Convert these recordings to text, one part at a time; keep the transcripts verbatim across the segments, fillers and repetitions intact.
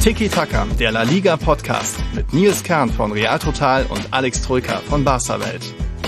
Tiki Taka, der La Liga Podcast mit Nils Kern von Real Total und Alex Troika von Barca Welt.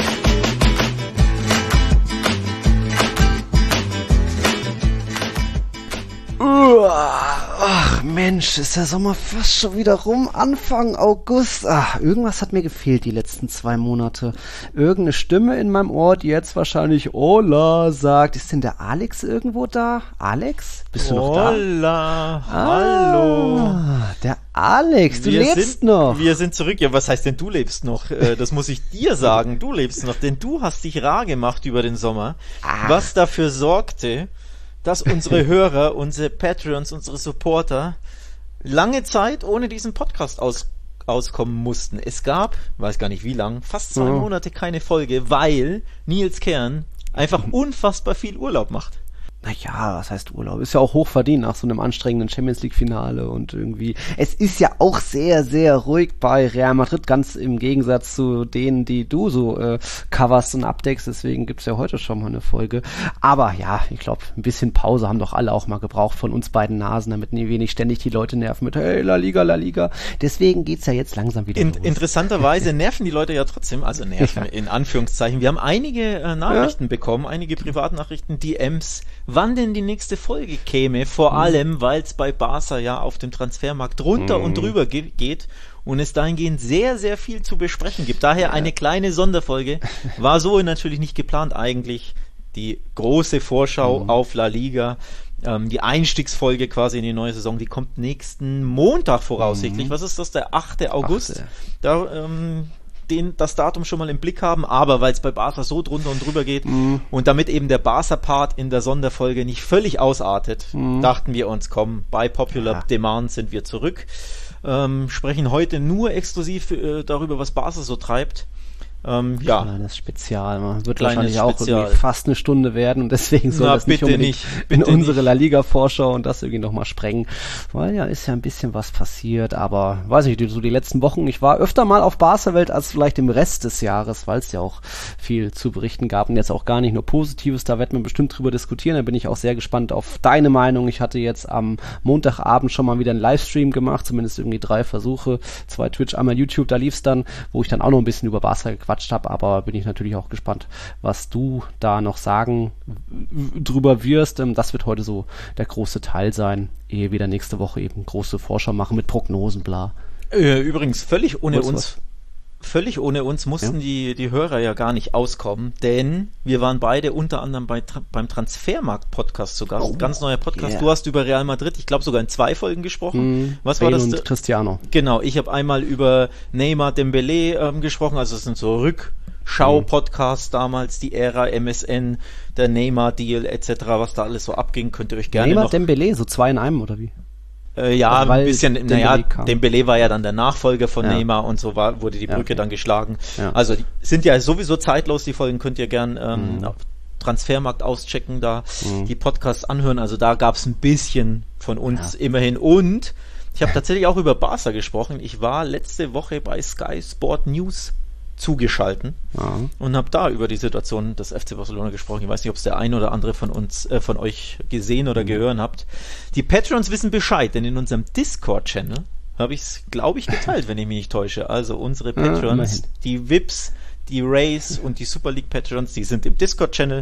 Ach Mensch, ist der Sommer fast schon wieder rum. Anfang August. Ach, irgendwas hat mir gefehlt die letzten zwei Monate. Irgendeine Stimme in meinem Ohr, die jetzt wahrscheinlich Hola sagt. Ist denn der Alex irgendwo da? Alex? Bist du noch da? Hola, hallo. Ah, der Alex, du wir lebst sind, noch. Wir sind zurück. Ja, was heißt denn, du lebst noch? Das muss ich dir sagen. Du lebst noch, denn du hast dich rar gemacht über den Sommer, Ach. was dafür sorgte, dass unsere Hörer, unsere Patreons, unsere Supporter lange Zeit ohne diesen Podcast aus, auskommen mussten. Es gab, weiß gar nicht wie lang, fast zwei Oh. Monate keine Folge, weil Nils Kern einfach unfassbar viel Urlaub macht. Naja, was heißt Urlaub? Ist ja auch hochverdient nach so einem anstrengenden Champions-League-Finale und irgendwie, es ist ja auch sehr, sehr ruhig bei Real Madrid, ganz im Gegensatz zu denen, die du so äh, coverst und abdeckst, deswegen gibt's ja heute schon mal eine Folge. Aber ja, ich glaube, ein bisschen Pause haben doch alle auch mal gebraucht von uns beiden Nasen, damit nie wenig ständig die Leute nerven mit hey, La Liga, La Liga. Deswegen geht's ja jetzt langsam wieder In, los. interessanterweise nerven die Leute ja trotzdem, also nerven Ja. in Anführungszeichen. Wir haben einige äh, Nachrichten Ja. bekommen, einige Privatnachrichten, D Ms, wann denn die nächste Folge käme, vor mhm. allem, weil es bei Barca ja auf dem Transfermarkt drunter mhm. und drüber ge- geht und es dahingehend sehr, sehr viel zu besprechen gibt. Daher ja. eine kleine Sonderfolge, war so natürlich nicht geplant eigentlich, die große Vorschau mhm. auf La Liga, ähm, die Einstiegsfolge quasi in die neue Saison, die kommt nächsten Montag voraussichtlich. Mhm. Was ist das, der achte August? Achte. Da, ähm, den, das Datum schon mal im Blick haben, aber weil es bei Barca so drunter und drüber geht mhm. und damit eben der Barca-Part in der Sonderfolge nicht völlig ausartet, mhm. dachten wir uns, komm, bei Popular ja. Demand sind wir zurück, ähm, sprechen heute nur exklusiv äh, darüber, was Barca so treibt. Ähm, ja. Kleines Spezial, man wird Kleines wahrscheinlich auch Spezial. irgendwie fast eine Stunde werden und deswegen soll Na, das nicht bitte unbedingt nicht, in bitte unsere nicht. La Liga Vorschau und das irgendwie nochmal sprengen, weil ja ist ja ein bisschen was passiert, aber weiß ich, so die letzten Wochen, ich war öfter mal auf Barca Welt als vielleicht im Rest des Jahres, weil es ja auch viel zu berichten gab und jetzt auch gar nicht nur Positives, da werden wir bestimmt drüber diskutieren, da bin ich auch sehr gespannt auf deine Meinung. Ich hatte jetzt am Montagabend schon mal wieder einen Livestream gemacht, zumindest irgendwie drei Versuche, zwei Twitch, einmal YouTube, da lief's dann, wo ich dann auch noch ein bisschen über Barca gequatscht habe, aber bin ich natürlich auch gespannt, was du da noch sagen w- drüber wirst. Das wird heute so der große Teil sein, ehe wir dann nächste Woche eben große Vorschau machen mit Prognosen, bla. Äh, übrigens, völlig ohne Wollt's uns, was? völlig ohne uns mussten Ja. die, die Hörer ja gar nicht auskommen, denn wir waren beide unter anderem bei, Tra- beim Transfermarkt-Podcast zu Gast. Oh, Ganz neuer Podcast. yeah. Du hast über Real Madrid, ich glaube sogar in zwei Folgen gesprochen. Hm, Was war Bale das? und Cristiano. Genau, ich habe einmal über Neymar, Dembélé ähm, gesprochen, also es sind so Rückschau-Podcasts damals, die Ära M S N, der Neymar-Deal et cetera, was da alles so abging, könnt ihr euch gerne Neymar, noch... Dembélé, so zwei in einem oder wie? Äh, ja, Also, weil ein bisschen, Dembélé naja, kam. Dembélé war ja dann der Nachfolger von Ja. Neymar und so war, wurde die Ja, Brücke okay. dann geschlagen. Ja. Also die sind ja sowieso zeitlos, die Folgen könnt ihr gern ähm, Mhm. auf Transfermarkt auschecken, da Mhm. die Podcasts anhören. Also da gab es ein bisschen von uns Ja. immerhin. Und ich habe tatsächlich auch über Barca gesprochen. Ich war letzte Woche bei Sky Sport News zugeschalten Ja. und habe da über die Situation des F C Barcelona gesprochen. Ich weiß nicht, ob es der ein oder andere von uns, äh, von euch gesehen oder Mhm. gehört habt. Die Patrons wissen Bescheid, denn in unserem Discord-Channel habe ich es, glaube ich, geteilt, wenn ich mich nicht täusche. Also unsere Ja, Patrons, immerhin. die V I Ps, die Rays und die Super League Patrons, die sind im Discord-Channel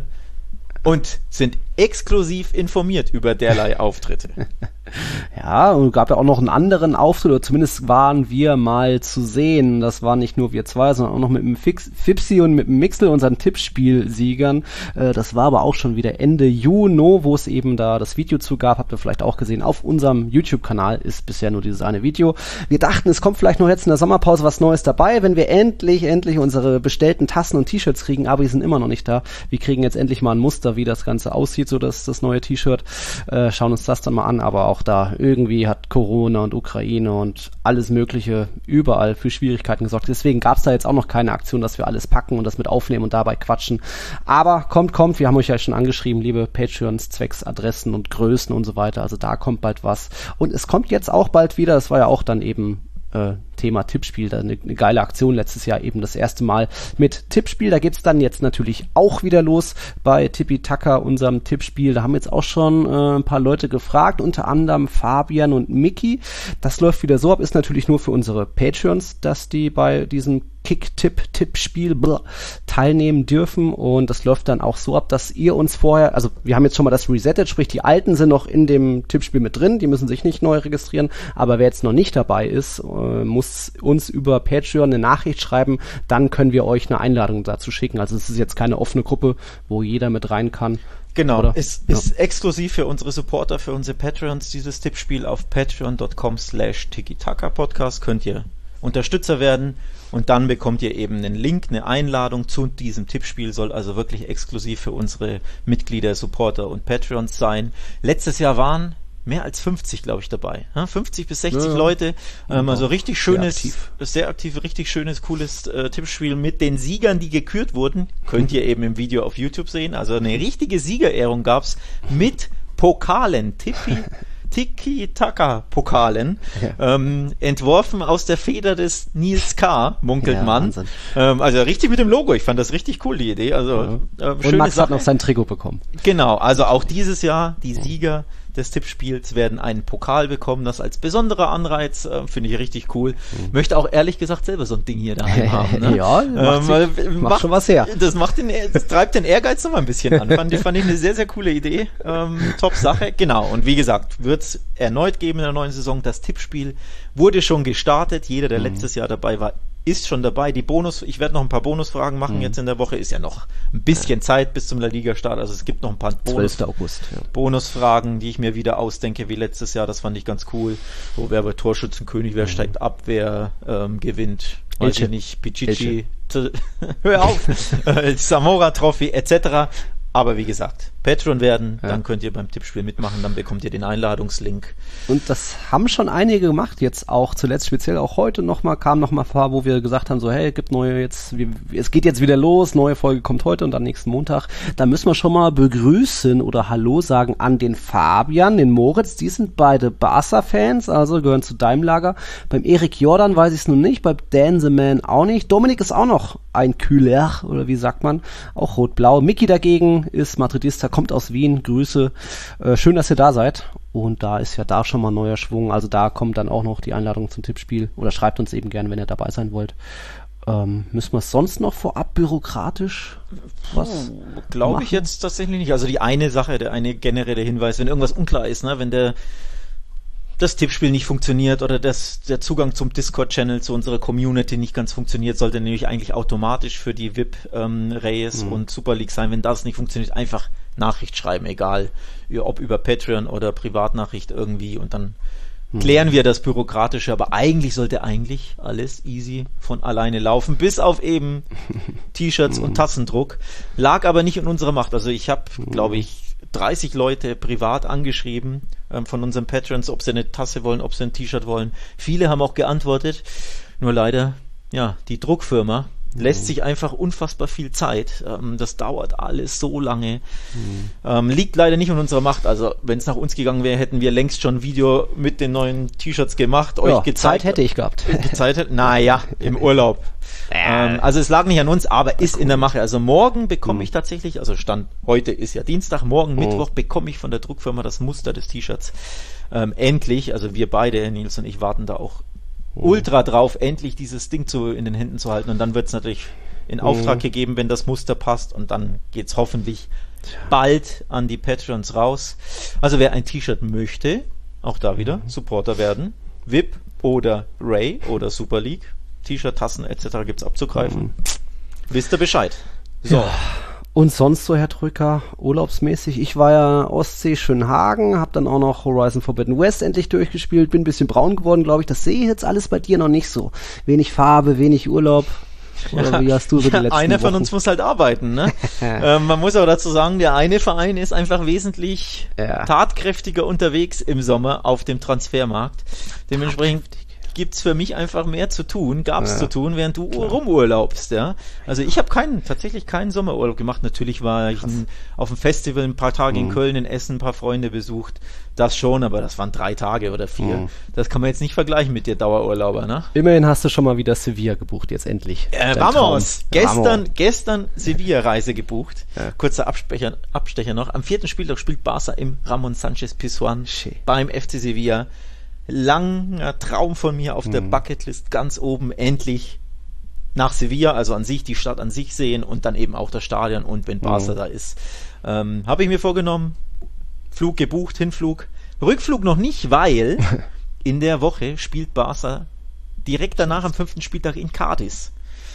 und sind exklusiv informiert über derlei Auftritte. Ja, und gab ja auch noch einen anderen Auftritt, oder zumindest waren wir mal zu sehen. Das waren nicht nur wir zwei, sondern auch noch mit dem Fix, Fipsi und mit dem Mixel, unseren Tippspielsiegern. Äh, das war aber auch schon wieder Ende Juni, wo es eben da das Video zu gab. Habt ihr vielleicht auch gesehen. Auf unserem YouTube-Kanal ist bisher nur dieses eine Video. Wir dachten, es kommt vielleicht noch jetzt in der Sommerpause was Neues dabei, wenn wir endlich, endlich unsere bestellten Tassen und T-Shirts kriegen, aber die sind immer noch nicht da. Wir kriegen jetzt endlich mal ein Muster, wie das Ganze aussieht, so dass das neue T-Shirt. Äh, schauen uns das dann mal an, aber auch da irgendwie hat Corona und Ukraine und alles Mögliche überall für Schwierigkeiten gesorgt. Deswegen gab es da jetzt auch noch keine Aktion, dass wir alles packen und das mit aufnehmen und dabei quatschen. Aber kommt, kommt, wir haben euch ja schon angeschrieben, liebe Patreons, zwecks Adressen und Größen und so weiter. Also da kommt bald was. Und es kommt jetzt auch bald wieder, das war ja auch dann eben äh, Thema Tippspiel, da eine, eine geile Aktion letztes Jahr eben das erste Mal mit Tippspiel. Da geht's dann jetzt natürlich auch wieder los bei Tippi Taka, unserem Tippspiel. Da haben jetzt auch schon äh, ein paar Leute gefragt, unter anderem Fabian und Miki. Das läuft wieder so ab, ist natürlich nur für unsere Patreons, dass die bei diesem Kick-Tipp-Tippspiel teilnehmen dürfen, und das läuft dann auch so ab, dass ihr uns vorher, also wir haben jetzt schon mal das resettet, sprich die Alten sind noch in dem Tippspiel mit drin, die müssen sich nicht neu registrieren, aber wer jetzt noch nicht dabei ist, äh, muss uns über Patreon eine Nachricht schreiben, dann können wir euch eine Einladung dazu schicken. Also es ist jetzt keine offene Gruppe, wo jeder mit rein kann. Genau, oder? es ja. ist exklusiv für unsere Supporter, für unsere Patreons, dieses Tippspiel auf patreon.com slash tiki-taka-podcast könnt ihr Unterstützer werden, und dann bekommt ihr eben einen Link, eine Einladung zu diesem Tippspiel, soll also wirklich exklusiv für unsere Mitglieder, Supporter und Patreons sein. Letztes Jahr waren mehr als fünfzig, glaube ich, dabei. fünfzig bis sechzig ja, Leute. Ähm, also richtig schönes, sehr aktiv, sehr aktiv richtig schönes, cooles äh, Tippspiel mit den Siegern, die gekürt wurden. Könnt ihr eben im Video auf YouTube sehen. Also eine richtige Siegerehrung gab's mit Pokalen. Tippi Tiki-Taka-Pokalen, ja. ähm, entworfen aus der Feder des Nils K., munkelt ja, man. Ähm, also richtig mit dem Logo. Ich fand das richtig cool, die Idee. Also ja. äh, Und Max Sache. Hat noch sein Trikot bekommen. Genau, also auch dieses Jahr die Sieger des Tippspiels werden einen Pokal bekommen, das als besonderer Anreiz, äh, finde ich richtig cool. Mhm. Möchte auch ehrlich gesagt selber so ein Ding hier daheim haben. Ne? Ja, macht, ähm, sich, macht, macht schon was her. Das macht den, das treibt den Ehrgeiz noch mal ein bisschen an. Fand, fand ich eine sehr, sehr coole Idee. Ähm, top Sache. Genau. Und wie gesagt, wird es erneut geben in der neuen Saison. Das Tippspiel wurde schon gestartet. Jeder, der mhm. letztes Jahr dabei war, ist schon dabei. Die Bonus, ich werde noch ein paar Bonusfragen machen mhm. jetzt in der Woche. Ist ja noch ein bisschen ja. Zeit bis zum La Liga-Start. Also es gibt noch ein paar Bonus, zwölfter August, ja. Bonusfragen, die ich mir wieder ausdenke wie letztes Jahr. Das fand ich ganz cool. Wo wer bei Torschützenkönig, wer mhm. steigt ab, wer ähm, gewinnt. Weiß Elche. ich nicht. Pichichi. Hör auf. Zamora-Trophy et cetera. Aber wie gesagt, Patreon werden, ja. dann könnt ihr beim Tippspiel mitmachen, dann bekommt ihr den Einladungslink. Und das haben schon einige gemacht, jetzt auch zuletzt, speziell auch heute nochmal, kam nochmal vor, wo wir gesagt haben, so hey, gibt neue jetzt, wir, es geht jetzt wieder los, neue Folge kommt heute und dann nächsten Montag. Da müssen wir schon mal begrüßen oder Hallo sagen an den Fabian, den Moritz, die sind beide Barca-Fans, also gehören zu deinem Lager. Beim Erik Jordan weiß ich es nun nicht, beim Dan the Man auch nicht. Dominik ist auch noch ein Kühler, oder wie sagt man, auch rot-blau. Micky dagegen ist Madridista, kommt aus Wien, Grüße, äh, schön, dass ihr da seid, und da ist ja da schon mal neuer Schwung, also da kommt dann auch noch die Einladung zum Tippspiel, oder schreibt uns eben gerne, wenn ihr dabei sein wollt. Ähm, müssen wir es sonst noch vorab bürokratisch was glaube ich jetzt tatsächlich nicht, also die eine Sache, der eine generelle Hinweis, wenn irgendwas unklar ist, ne, wenn der das Tippspiel nicht funktioniert oder das, der Zugang zum Discord-Channel, zu unserer Community nicht ganz funktioniert, sollte nämlich eigentlich automatisch für die V I P-Reyes ähm, mhm. und Super League sein. Wenn das nicht funktioniert, einfach Nachricht schreiben, egal ob über Patreon oder Privatnachricht irgendwie, und dann mhm. klären wir das Bürokratische, aber eigentlich sollte eigentlich alles easy von alleine laufen, bis auf eben T-Shirts mhm. und Tassendruck. Lag aber nicht in unserer Macht. Also ich habe, mhm. glaube ich, dreißig Leute privat angeschrieben ähm, von unseren Patrons, ob sie eine Tasse wollen, ob sie ein T-Shirt wollen. Viele haben auch geantwortet, nur leider, ja, die Druckfirma mhm. lässt sich einfach unfassbar viel Zeit. Ähm, das dauert alles so lange. Mhm. Ähm, liegt leider nicht in unserer Macht. Also wenn es nach uns gegangen wäre, hätten wir längst schon ein Video mit den neuen T-Shirts gemacht, euch ja, gezeigt. Zeit hätte ich gehabt. Zeit hätte, naja, im Urlaub. Ähm, also es lag nicht an uns, aber ist in der Mache. Also morgen bekomme ich tatsächlich, also Stand heute ist ja Dienstag, morgen oh. Mittwoch bekomme ich von der Druckfirma das Muster des T-Shirts. Ähm, endlich, also wir beide, Nils und ich, warten da auch oh. ultra drauf, endlich dieses Ding zu, in den Händen zu halten, und dann wird es natürlich in Auftrag oh. gegeben, wenn das Muster passt, und dann geht's hoffentlich bald an die Patrons raus. Also wer ein T-Shirt möchte, auch da wieder mhm. Supporter werden, V I P oder Ray oder Super League, T-Shirt, Tassen et cetera gibt's abzugreifen. Mhm. Wisst ihr Bescheid. So. Ja. Und sonst so, Herr Drücker, urlaubsmäßig, ich war ja Ostsee, Schönhagen, hab dann auch noch Horizon Forbidden West endlich durchgespielt, bin ein bisschen braun geworden, glaube ich. Das sehe ich jetzt alles bei dir noch nicht so. Wenig Farbe, wenig Urlaub. Oder ja, wie hast du so die ja, letzten einer von Wochen? Uns muss halt arbeiten, ne? ähm, man muss aber dazu sagen, der eine Verein ist einfach wesentlich ja. tatkräftiger unterwegs im Sommer auf dem Transfermarkt. Dementsprechend gibt's für mich einfach mehr zu tun, gab's Ja. zu tun, während du Klar. rumurlaubst, ja. Also ich habe keinen, tatsächlich keinen Sommerurlaub gemacht. Natürlich war ich ein, auf dem Festival ein paar Tage Mhm. in Köln, in Essen, ein paar Freunde besucht. Das schon, aber das waren drei Tage oder vier. Mhm. Das kann man jetzt nicht vergleichen mit dir Dauerurlauber, ne? Immerhin hast du schon mal wieder Sevilla gebucht, jetzt endlich. Äh, Dein vamos! Traum. Gestern, Vamos. gestern Sevilla-Reise gebucht. Ja. Kurzer Abstecher, Abstecher noch. Am vierten Spieltag spielt Barca im Ramon Sanchez Pizjuan Schön. beim F C Sevilla. Langer Traum von mir auf der Mhm. Bucketlist, ganz oben, endlich nach Sevilla, also an sich, die Stadt an sich sehen und dann eben auch das Stadion und wenn Barca Mhm. da ist. Ähm, Habe ich mir vorgenommen, Flug gebucht, Hinflug. Rückflug noch nicht, weil in der Woche spielt Barca direkt danach am fünften Spieltag in Cadiz.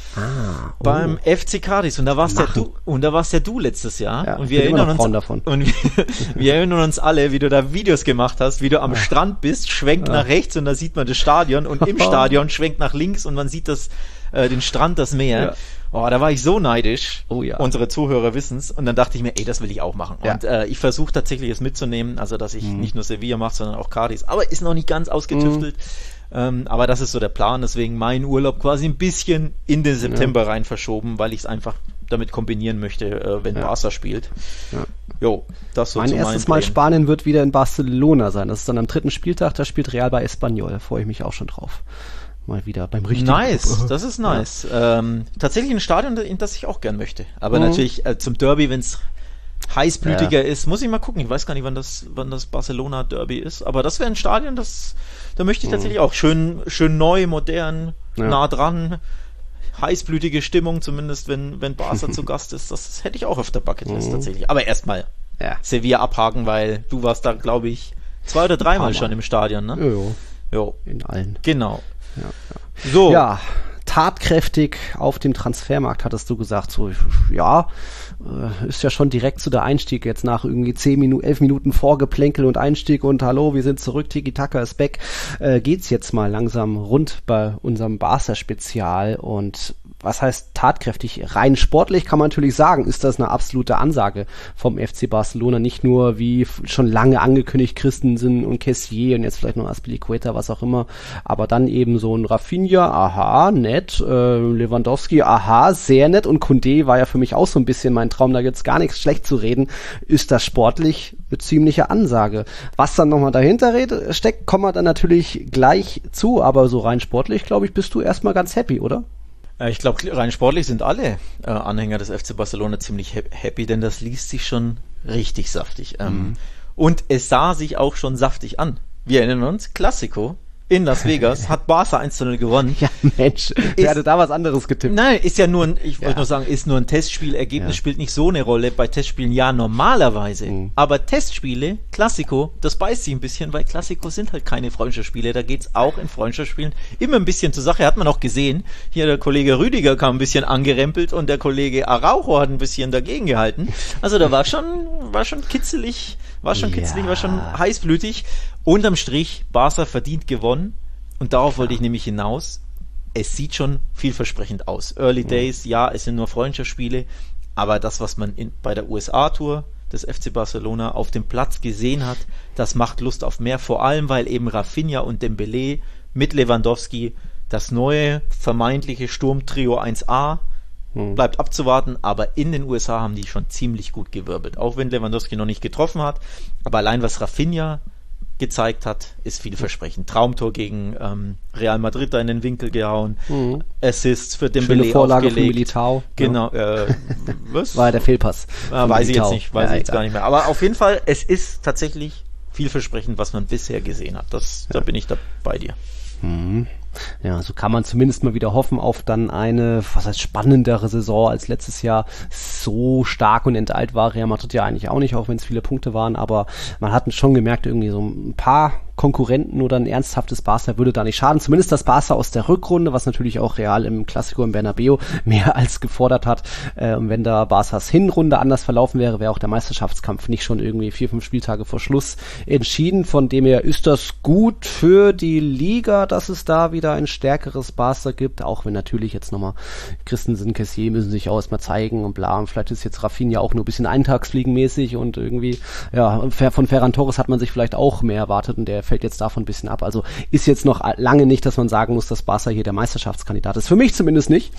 Ah, oh. Beim F C Cadiz und da warst ja Machen. du und da warst ja du letztes Jahr Ja, und ich wir bin immer erinnern noch uns Freund davon. und wir, wir erinnern uns alle, wie du da Videos gemacht hast, wie du am Strand bist, schwenkt Ja. nach rechts und da sieht man das Stadion und im Stadion schwenkt nach links und man sieht das äh, den Strand, das Meer. Ja. Oh, da war ich so neidisch. Oh ja. Unsere Zuhörer wissen's und dann dachte ich mir, ey, das will ich auch machen. Ja. Und äh, ich versuche tatsächlich es mitzunehmen, also dass ich Mhm. nicht nur Sevilla mache, sondern auch Cadiz, aber ist noch nicht ganz ausgetüftelt. Ähm, aber das ist so der Plan, deswegen mein Urlaub quasi ein bisschen in den September rein verschoben, weil ich es einfach damit kombinieren möchte, äh, wenn Ja. Barca spielt. Ja. Jo, das so Mein zu meinen erstes Mal Plänen. Spanien wird wieder in Barcelona sein. Das ist dann am dritten Spieltag, da spielt Real bei Espanyol. Da freue ich mich auch schon drauf. Mal wieder beim richtigen Nice, Club. das ist nice. Ähm, tatsächlich ein Stadion, in das ich auch gern möchte. Aber Mhm. natürlich äh, zum Derby, wenn es heißblütiger Ja. ist, muss ich mal gucken. Ich weiß gar nicht, wann das, wann das Barcelona Derby ist. Aber das wäre ein Stadion, das, da möchte ich tatsächlich auch schön, schön neu, modern, Ja. nah dran. Heißblütige Stimmung, zumindest wenn, wenn Barca zu Gast ist. Das, das hätte ich auch auf der Bucketlist Mhm. tatsächlich. Aber erstmal Ja. Sevilla abhaken, weil du warst da, glaube ich, zwei oder dreimal Mal. schon im Stadion, ne? Jo, Jo, in allen. genau. Ja, ja. So. Ja, tatkräftig auf dem Transfermarkt, hattest du gesagt. So, ja, äh, ist ja schon direkt so der Einstieg jetzt nach irgendwie zehn Minuten, elf Minuten Vorgeplänkel und Einstieg und hallo, wir sind zurück, Tiki-Taka ist back. Äh, geht's jetzt mal langsam rund bei unserem Barca-Spezial und was heißt tatkräftig? Rein sportlich kann man natürlich sagen, ist das eine absolute Ansage vom F C Barcelona. Nicht nur wie f- schon lange angekündigt Christensen und Kessier und jetzt vielleicht noch Azpilicueta, was auch immer. Aber dann eben so ein Rafinha, aha, nett. Äh, Lewandowski, aha, sehr nett. Und Koundé war ja für mich auch so ein bisschen mein Traum. Da gibt's gar nichts schlecht zu reden. Ist das sportlich eine ziemliche Ansage. Was dann nochmal dahinter red- steckt, kommen wir dann natürlich gleich zu. Aber so rein sportlich, glaube ich, bist du erstmal ganz happy, oder? Ich glaube, rein sportlich sind alle äh, Anhänger des F C Barcelona ziemlich ha- happy, denn das liest sich schon richtig saftig. Ähm, Mhm. Und es sah sich auch schon saftig an. Wir erinnern uns, Classico in Las Vegas hat Barca eins zu null gewonnen. Ja, Mensch, wer hatte da was anderes getippt? Nein, ist ja nur ein, ich wollte Ja. nur sagen, ist nur ein Testspiel. Ergebnis Ja. spielt nicht so eine Rolle. Bei Testspielen ja normalerweise. Mhm. Aber Testspiele, Classico, das beißt sich ein bisschen, weil Classico sind halt keine Freundschaftsspiele. Da geht's auch in Freundschaftsspielen immer ein bisschen zur Sache. Hat man auch gesehen. Hier der Kollege Rüdiger kam ein bisschen angerempelt und der Kollege Araujo hat ein bisschen dagegen gehalten. Also da war schon, war schon kitzelig, war schon Ja. kitzelig, war schon heißblütig. Unterm Strich, Barca verdient gewonnen. Und darauf wollte ich nämlich hinaus. Es sieht schon vielversprechend aus. Early Days, ja, es sind nur Freundschaftsspiele, aber das, was man in, bei der U S A-Tour des F C Barcelona auf dem Platz gesehen hat, das macht Lust auf mehr, vor allem, weil eben Rafinha und Dembélé mit Lewandowski das neue vermeintliche Sturmtrio eins a Hm. bleibt abzuwarten, aber in den U S A haben die schon ziemlich gut gewirbelt, auch wenn Lewandowski noch nicht getroffen hat, aber allein was Rafinha gezeigt hat, ist vielversprechend. Traumtor gegen ähm, Real Madrid da in den Winkel gehauen, Mhm. Assists für Schöne Dembélé Vorlage für aufgelegt. Militao. Genau, äh, was? War ja der Fehlpass. Ah, von weiß ich jetzt Militao. nicht, weiß Ja, ich jetzt egal. gar nicht mehr. Aber auf jeden Fall, es ist tatsächlich vielversprechend, was man bisher gesehen hat. Das, da bin ich da bei dir. Mhm. Ja, so kann man zumindest mal wieder hoffen auf dann eine, was heißt, spannendere Saison als letztes Jahr. So stark und enteilt war Real Madrid ja eigentlich auch nicht, auch wenn es viele Punkte waren, aber man hat schon gemerkt, irgendwie so ein paar Konkurrenten oder ein ernsthaftes Barca würde da nicht schaden. Zumindest das Barca aus der Rückrunde, was natürlich auch Real im Clasico im Bernabeu mehr als gefordert hat. Äh, und wenn da Barcas Hinrunde anders verlaufen wäre, wäre auch der Meisterschaftskampf nicht schon irgendwie vier, fünf Spieltage vor Schluss entschieden. Von dem her ist das gut für die Liga, dass es da wieder ein stärkeres Barca gibt, auch wenn natürlich jetzt nochmal Christensen, Kessier müssen sich auch erstmal zeigen und bla. Und vielleicht ist jetzt Rafinha auch nur ein bisschen eintagsfliegenmäßig und irgendwie, ja, von Ferran Torres hat man sich vielleicht auch mehr erwartet und der fällt jetzt davon ein bisschen ab. Also ist jetzt noch lange nicht, dass man sagen muss, dass Barca hier der Meisterschaftskandidat ist. Für mich zumindest nicht.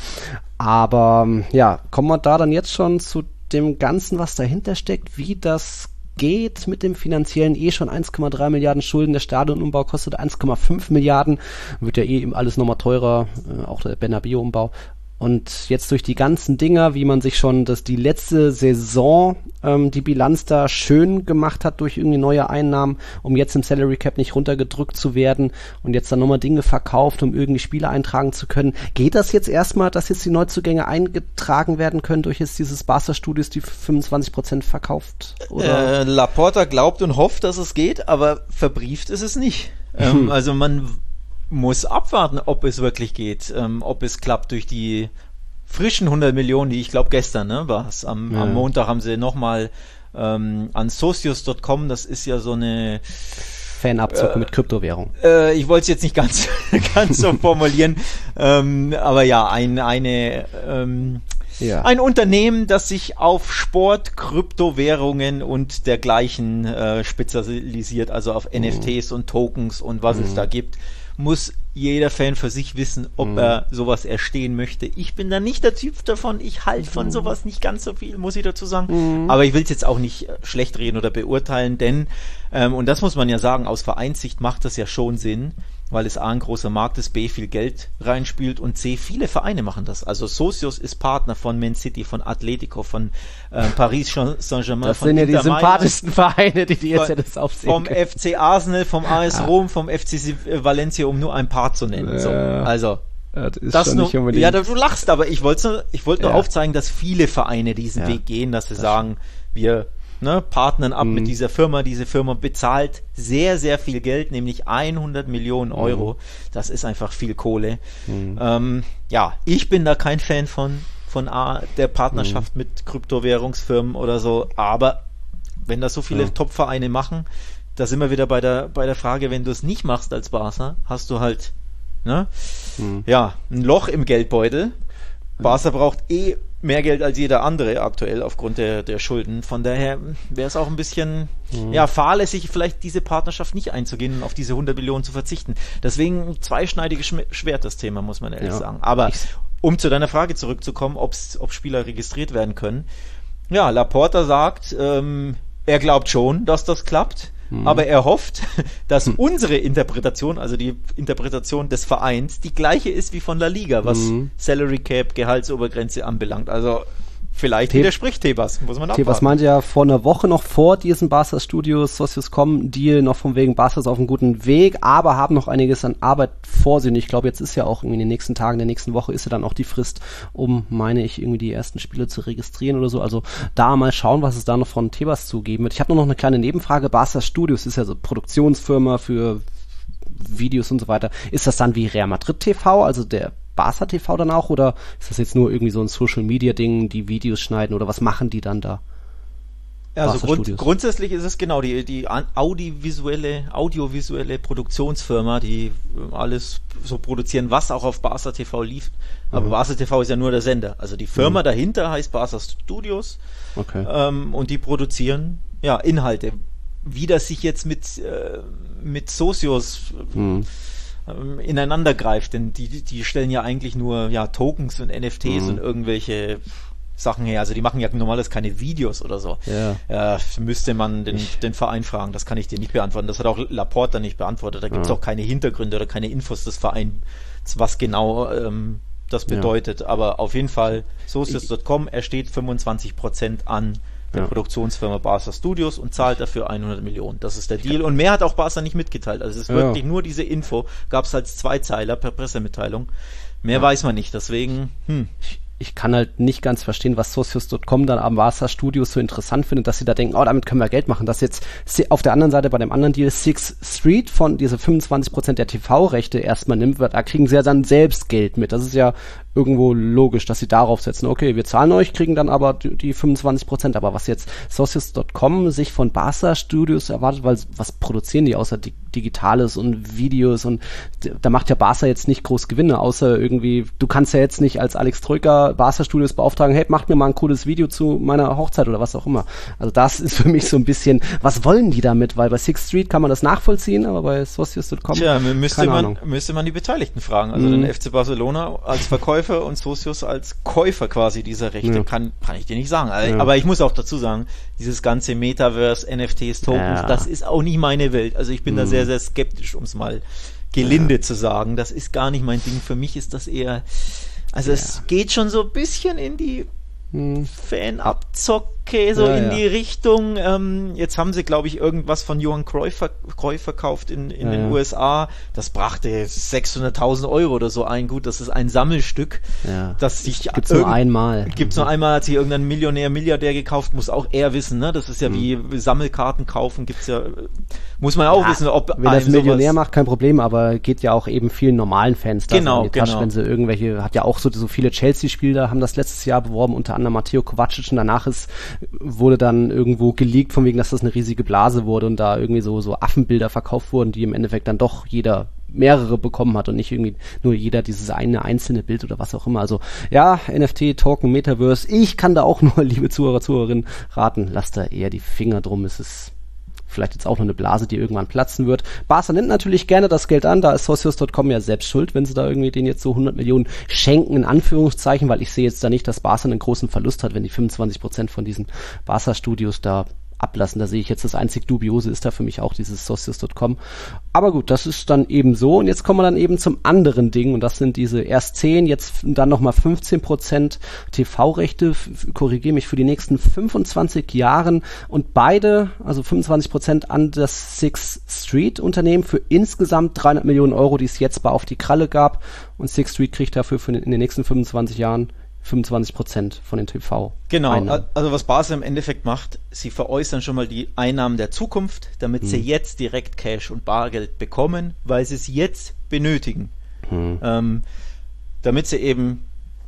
Aber ja, kommen wir da dann jetzt schon zu dem Ganzen, was dahinter steckt, wie das geht mit dem finanziellen eh schon eins Komma drei Milliarden Schulden. Der Stadionumbau kostet eins Komma fünf Milliarden. Wird ja eh eben alles nochmal teurer, äh, auch der Bernabeu-Umbau. Und jetzt durch die ganzen Dinger, wie man sich schon das die letzte Saison ähm, die Bilanz da schön gemacht hat durch irgendwie neue Einnahmen, um jetzt im Salary Cap nicht runtergedrückt zu werden und jetzt dann nochmal Dinge verkauft, um irgendwie Spiele eintragen zu können. Geht das jetzt erstmal, dass jetzt die Neuzugänge eingetragen werden können durch jetzt dieses Barca Studios, die fünfundzwanzig Prozent verkauft? Oder? Äh, Laporta glaubt und hofft, dass es geht, aber verbrieft ist es nicht. Hm. Ähm, also man muss abwarten, ob es wirklich geht, ähm, ob es klappt durch die frischen hundert Millionen, die ich glaube gestern, ne, war es. Am, ja. am Montag haben sie nochmal ähm, an Socios Punkt com, das ist ja so eine Fanabzocke äh, mit Kryptowährung. Äh, ich wollte es jetzt nicht ganz, ganz so formulieren, ähm, aber ja, ein, eine ähm, Ja. ein Unternehmen, das sich auf Sport, Kryptowährungen und dergleichen äh, spezialisiert, also auf mhm. N F Ts und Tokens und was mhm. es da gibt, muss jeder Fan für sich wissen, ob mhm. er sowas erstehen möchte. Ich bin da nicht der Typ davon, ich halte von sowas nicht ganz so viel, muss ich dazu sagen. Mhm. Aber ich will es jetzt auch nicht schlecht reden oder beurteilen, denn, ähm, und das muss man ja sagen, aus Vereinssicht macht das ja schon Sinn, weil es A, ein großer Markt ist, B, viel Geld reinspielt und C, viele Vereine machen das. Also Socios ist Partner von Man City, von Atletico, von äh, Paris Saint-Germain. Das von sind ja Inter die sympathischsten Vereine, die die jetzt von, das aufsehen Vom können. F C Arsenal, vom A S ah. Rom, vom F C Valencia, um nur ein paar zu nennen. So, also ja, das ist das schon nur, nicht unbedingt. ja, du lachst, aber ich wollte nur, ich wollte nur ja. aufzeigen, dass viele Vereine diesen ja. Weg gehen, dass sie das sagen, wir Ne, partnern ab mhm. mit dieser Firma. Diese Firma bezahlt sehr, sehr viel Geld, nämlich hundert Millionen Euro. Mhm. Das ist einfach viel Kohle. Mhm. Ähm, ja, ich bin da kein Fan von, von A, der Partnerschaft mhm. mit Kryptowährungsfirmen oder so, aber wenn das so viele ja. Top-Vereine machen, da sind wir wieder bei der, bei der Frage, wenn du es nicht machst als Barca, hast du halt ne, mhm. ja, ein Loch im Geldbeutel. Barca braucht eh mehr Geld als jeder andere aktuell aufgrund der, der Schulden. Von daher wäre es auch ein bisschen mhm. ja, fahrlässig, vielleicht diese Partnerschaft nicht einzugehen und auf diese hundert Millionen zu verzichten. Deswegen ein zweischneidiges Schwert, das Thema, muss man ehrlich ja. sagen. Aber um zu deiner Frage zurückzukommen, ob's, ob Spieler registriert werden können. Ja, Laporta sagt, ähm, er glaubt schon, dass das klappt. Aber er hofft, dass hm. unsere Interpretation, also die Interpretation des Vereins, die gleiche ist wie von La Liga, was mhm. Salary Cap, Gehaltsobergrenze anbelangt. Also vielleicht Te- widerspricht Tebas, muss man abwarten. Tebas meinte ja vor einer Woche noch vor diesem Barca Studios Socios Punkt com Deal noch von wegen Barca ist auf einem guten Weg, aber haben noch einiges an Arbeit vor sich. Und ich glaube, jetzt ist ja auch irgendwie in den nächsten Tagen, der nächsten Woche ist ja dann auch die Frist, um, meine ich, irgendwie die ersten Spiele zu registrieren oder so. Also da mal schauen, was es da noch von Tebas zugeben wird. Ich habe nur noch eine kleine Nebenfrage. Barca Studios ist ja so Produktionsfirma für Videos und so weiter. Ist das dann wie Real Madrid T V, also der Barca T V dann auch, oder ist das jetzt nur irgendwie so ein Social-Media-Ding, die Videos schneiden, oder was machen die dann da? Ja, also grund, grundsätzlich ist es genau die, die audiovisuelle, audiovisuelle Produktionsfirma, die alles so produzieren, was auch auf Barca T V lief. Aber mhm. Barca T V ist ja nur der Sender. Also die Firma mhm. dahinter heißt Barca Studios. Okay. Ähm, und die produzieren ja Inhalte. Wie das sich jetzt mit, äh, mit Socios mhm. ineinander greift, denn die, die stellen ja eigentlich nur ja, Tokens und N F Ts mhm. und irgendwelche Sachen her, also die machen ja normales keine Videos oder so. Ja. Äh, müsste man den, den Verein fragen, das kann ich dir nicht beantworten, das hat auch Laporta nicht beantwortet, da gibt es ja. auch keine Hintergründe oder keine Infos des Vereins, was genau ähm, das bedeutet, ja. aber auf jeden Fall Socios Punkt com, er steht fünfundzwanzig Prozent an der ja. Produktionsfirma Barca Studios und zahlt dafür hundert Millionen. Das ist der Deal. Und mehr hat auch Barca nicht mitgeteilt. Also es ist ja. wirklich nur diese Info. Gab es als Zweizeiler per Pressemitteilung. Mehr ja. weiß man nicht. Deswegen, hm. Ich, ich kann halt nicht ganz verstehen, was Socios Punkt com dann am Barca Studios so interessant findet, dass sie da denken, oh, damit können wir Geld machen. Dass jetzt auf der anderen Seite bei dem anderen Deal Sixth Street von diese fünfundzwanzig Prozent der T V-Rechte erstmal nimmt, da kriegen sie ja dann selbst Geld mit. Das ist ja irgendwo logisch, dass sie darauf setzen, okay, wir zahlen euch, kriegen dann aber die, die fünfundzwanzig Prozent. Aber was jetzt Socios Punkt com sich von Barca Studios erwartet, weil was produzieren die außer die Digitales und Videos und da macht ja Barca jetzt nicht groß Gewinne, außer irgendwie, du kannst ja jetzt nicht als Alex Troika Barca Studios beauftragen, hey, macht mir mal ein cooles Video zu meiner Hochzeit oder was auch immer. Also das ist für mich so ein bisschen, was wollen die damit? Weil bei Sixth Street kann man das nachvollziehen, aber bei Socios Punkt com, Tja, müsste keine man, Ahnung. müsste man die Beteiligten fragen, also Mhm. den F C Barcelona als Verkäufer und Socios als Käufer quasi dieser Rechte, Ja. kann, kann ich dir nicht sagen. Aber, Ja. aber ich muss auch dazu sagen, dieses ganze Metaverse, N F Ts, Tokens, Ja. das ist auch nicht meine Welt. Also ich bin da Mhm. sehr, sehr skeptisch, um es mal gelinde zu sagen. Das ist gar nicht mein Ding. Für mich ist das eher, also es geht schon so ein bisschen in die Hm. Fanabzocke, so Ja, in ja. die Richtung. Ähm, jetzt haben sie, glaube ich, irgendwas von Johann Cruyff, ver Cruyff verkauft in, in Ja, den ja. U S A. Das brachte sechshunderttausend Euro oder so ein. Gut, das ist ein Sammelstück. Ja. Das sich Gibt's nur einmal. Gibt's nur einmal, hat sich irgendein Millionär, Milliardär gekauft, muss auch er wissen, ne? Das ist ja wie Sammelkarten kaufen, gibt's ja, muss man auch Ja, wissen, ob wenn das einem Millionär sowas- macht, kein Problem, aber geht ja auch eben vielen normalen Fans da Genau, so in die Tasche, genau. wenn sie irgendwelche, hat ja auch so, so viele Chelsea-Spieler haben das letztes Jahr beworben, unter anderem Matteo Kovacic, und danach ist, wurde dann irgendwo geleakt, von wegen, dass das eine riesige Blase wurde und da irgendwie so, so Affenbilder verkauft wurden, die im Endeffekt dann doch jeder mehrere bekommen hat und nicht irgendwie nur jeder dieses eine einzelne Bild oder was auch immer. Also ja, N F T, Token, Metaverse, ich kann da auch nur, liebe Zuhörer, Zuhörerinnen, raten, lasst da eher die Finger drum, es ist vielleicht jetzt auch noch eine Blase, die irgendwann platzen wird. Barca nimmt natürlich gerne das Geld an, da ist Socios Punkt com ja selbst schuld, wenn sie da irgendwie denen jetzt so hundert Millionen schenken, in Anführungszeichen, weil ich sehe jetzt da nicht, dass Barca einen großen Verlust hat, wenn die fünfundzwanzig Prozent von diesen Barca-Studios da ablassen. Da sehe ich jetzt, das einzig Dubiose ist da für mich auch dieses Socios Punkt com. Aber gut, das ist dann eben so. Und jetzt kommen wir dann eben zum anderen Ding. Und das sind diese erst zehn, jetzt dann nochmal fünfzehn Prozent T V-Rechte. Korrigiere mich, für die nächsten fünfundzwanzig Jahren. Und beide, also fünfundzwanzig Prozent an das Sixth Street Unternehmen für insgesamt dreihundert Millionen Euro, die es jetzt bei Auf die Kralle gab. Und Sixth Street kriegt dafür für in den nächsten fünfundzwanzig Jahren fünfundzwanzig Prozent von den T V. Genau, Einnahmen. also was Barca im Endeffekt macht, sie veräußern schon mal die Einnahmen der Zukunft, damit Hm. sie jetzt direkt Cash und Bargeld bekommen, weil sie es jetzt benötigen. Hm. Ähm, damit sie eben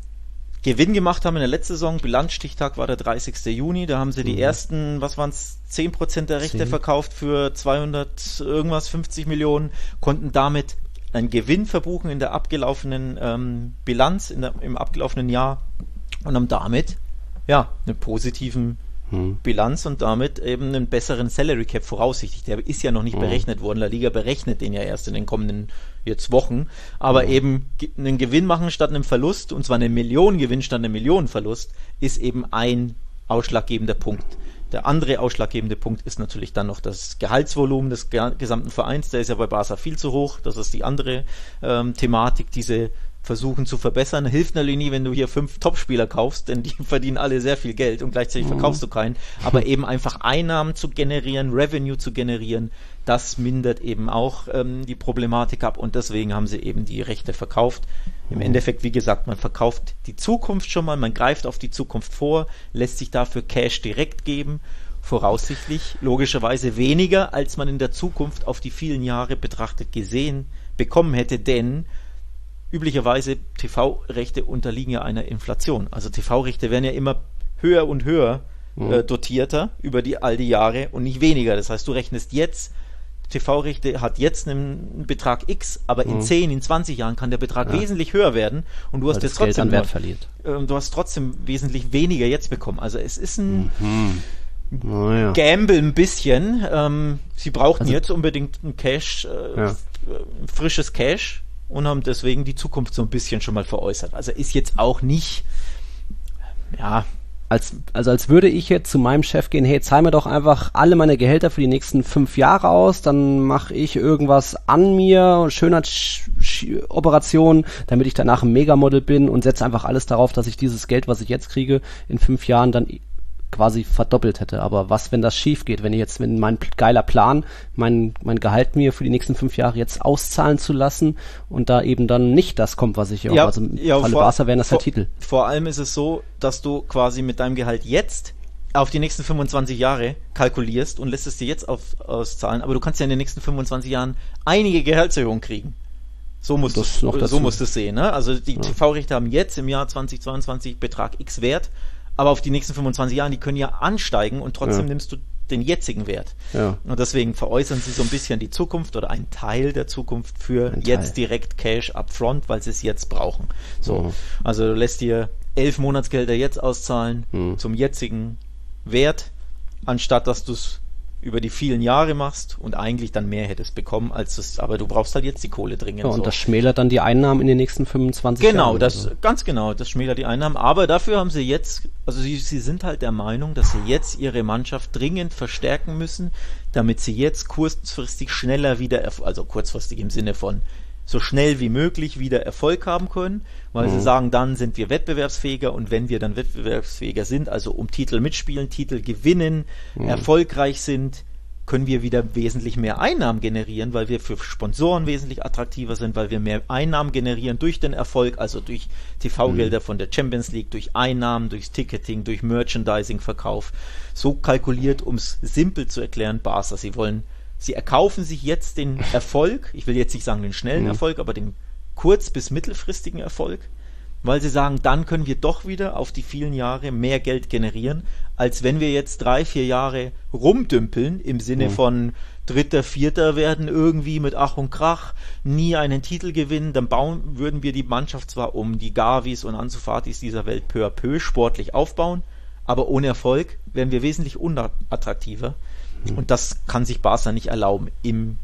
Gewinn gemacht haben in der letzten Saison, Bilanzstichtag war der dreißigster Juni, da haben sie die Mhm. ersten, was waren es, zehn Prozent der Rechte zehn. verkauft für zweihundert irgendwas, fünfzig Millionen, konnten damit einen Gewinn verbuchen in der abgelaufenen ähm, Bilanz, in der, im abgelaufenen Jahr und haben damit ja einen positiven Hm. Bilanz und damit eben einen besseren Salary Cap voraussichtlich. Der ist ja noch nicht Mhm. berechnet worden. La Liga berechnet den ja erst in den kommenden jetzt Wochen. Aber Mhm. eben ge- einen Gewinn machen statt einem Verlust, und zwar einen Millionengewinn statt einem Millionenverlust, ist eben ein ausschlaggebender Punkt. Der andere ausschlaggebende Punkt ist natürlich dann noch das Gehaltsvolumen des ge gesamten Vereins. Der ist ja bei Barca viel zu hoch. Das ist die andere ähm, Thematik, diese versuchen zu verbessern. Hilft natürlich nie, wenn du hier fünf Topspieler kaufst, denn die verdienen alle sehr viel Geld und gleichzeitig Mhm. verkaufst du keinen. Aber eben einfach Einnahmen zu generieren, Revenue zu generieren, das mindert eben auch ähm, die Problematik ab, und deswegen haben sie eben die Rechte verkauft. Im Mhm. Endeffekt, wie gesagt, man verkauft die Zukunft schon mal, man greift auf die Zukunft vor, lässt sich dafür Cash direkt geben, voraussichtlich logischerweise weniger, als man in der Zukunft auf die vielen Jahre betrachtet gesehen bekommen hätte, denn üblicherweise T V-Rechte unterliegen ja einer Inflation. Also T V-Rechte werden ja immer höher und höher Mhm. äh, dotierter über die all die Jahre und nicht weniger. Das heißt, du rechnest jetzt, T V-Rechte hat jetzt einen Betrag X, aber in Mhm. zehn, in zwanzig Jahren kann der Betrag Ja. wesentlich höher werden, und du hast Weil jetzt das Geld trotzdem an Wert nur, verliert. ähm, du hast trotzdem wesentlich weniger jetzt bekommen. Also es ist ein Mhm. Naja. Gamble ein bisschen. Ähm, sie brauchten Also- jetzt unbedingt ein Cash, äh, Ja. f- äh, frisches Cash, und haben deswegen die Zukunft so ein bisschen schon mal veräußert. Also ist jetzt auch nicht, ja, Als, also als würde ich jetzt zu meinem Chef gehen, hey, zahl mir doch einfach alle meine Gehälter für die nächsten fünf Jahre aus, dann mache ich irgendwas an mir, Schönheitsoperation, damit ich danach ein Megamodel bin, und setze einfach alles darauf, dass ich dieses Geld, was ich jetzt kriege, in fünf Jahren dann quasi verdoppelt hätte. Aber was, wenn das schief geht, wenn ich jetzt, wenn mein geiler Plan, mein, mein Gehalt mir für die nächsten fünf Jahre jetzt auszahlen zu lassen und da eben dann nicht das kommt, was ich ja, Ja, also im ja, Falle vor- Barca wären das ja vor- Titel. vor allem ist es so, dass du quasi mit deinem Gehalt jetzt auf die nächsten fünfundzwanzig Jahre kalkulierst und lässt es dir jetzt auf, auszahlen, aber du kannst ja in den nächsten fünfundzwanzig Jahren einige Gehaltserhöhungen kriegen. So musst Das du noch so dazu. musst du es sehen. Ne? Also die Ja. T V-Rechte haben jetzt im Jahr zweitausendzweiundzwanzig Betrag X Wert, aber auf die nächsten fünfundzwanzig Jahren, die können ja ansteigen, und trotzdem Ja. nimmst du den jetzigen Wert. Ja. Und deswegen veräußern sie so ein bisschen die Zukunft oder einen Teil der Zukunft für Ein jetzt Teil. direkt Cash upfront, weil sie es jetzt brauchen. So, Mhm. also du lässt dir elf Monatsgelder jetzt auszahlen Mhm. zum jetzigen Wert, anstatt dass du es über die vielen Jahre machst und eigentlich dann mehr hättest bekommen, als es, aber du brauchst halt jetzt die Kohle dringend. Ja, und so. das schmälert dann die Einnahmen in den nächsten fünfundzwanzig Genau, Jahren. das, Also. ganz genau, das schmälert die Einnahmen, aber dafür haben sie jetzt, also sie, sie sind halt der Meinung, dass sie jetzt ihre Mannschaft dringend verstärken müssen, damit sie jetzt kurzfristig schneller wieder, erf- also kurzfristig im Sinne von so schnell wie möglich wieder Erfolg haben können, weil Mhm. sie sagen, dann sind wir wettbewerbsfähiger und wenn wir dann wettbewerbsfähiger sind, also um Titel mitspielen, Titel gewinnen, Mhm. erfolgreich sind, können wir wieder wesentlich mehr Einnahmen generieren, weil wir für Sponsoren wesentlich attraktiver sind, weil wir mehr Einnahmen generieren durch den Erfolg, also durch T V-Gelder von der Champions League, durch Einnahmen, durchs Ticketing, durch Merchandising-Verkauf. So kalkuliert, um es simpel zu erklären, Barca. Sie wollen, sie erkaufen sich jetzt den Erfolg, ich will jetzt nicht sagen den schnellen Mhm. Erfolg, aber den kurz- bis mittelfristigen Erfolg, weil sie sagen, dann können wir doch wieder auf die vielen Jahre mehr Geld generieren, als wenn wir jetzt drei, vier Jahre rumdümpeln, im Sinne Mhm. von Dritter, Vierter werden irgendwie mit Ach und Krach, nie einen Titel gewinnen, dann bauen, würden wir die Mannschaft zwar um die Gavis und Ansu Fatis dieser Welt peu à peu sportlich aufbauen, aber ohne Erfolg wären wir wesentlich unattraktiver. Mhm. Und das kann sich Barca nicht erlauben im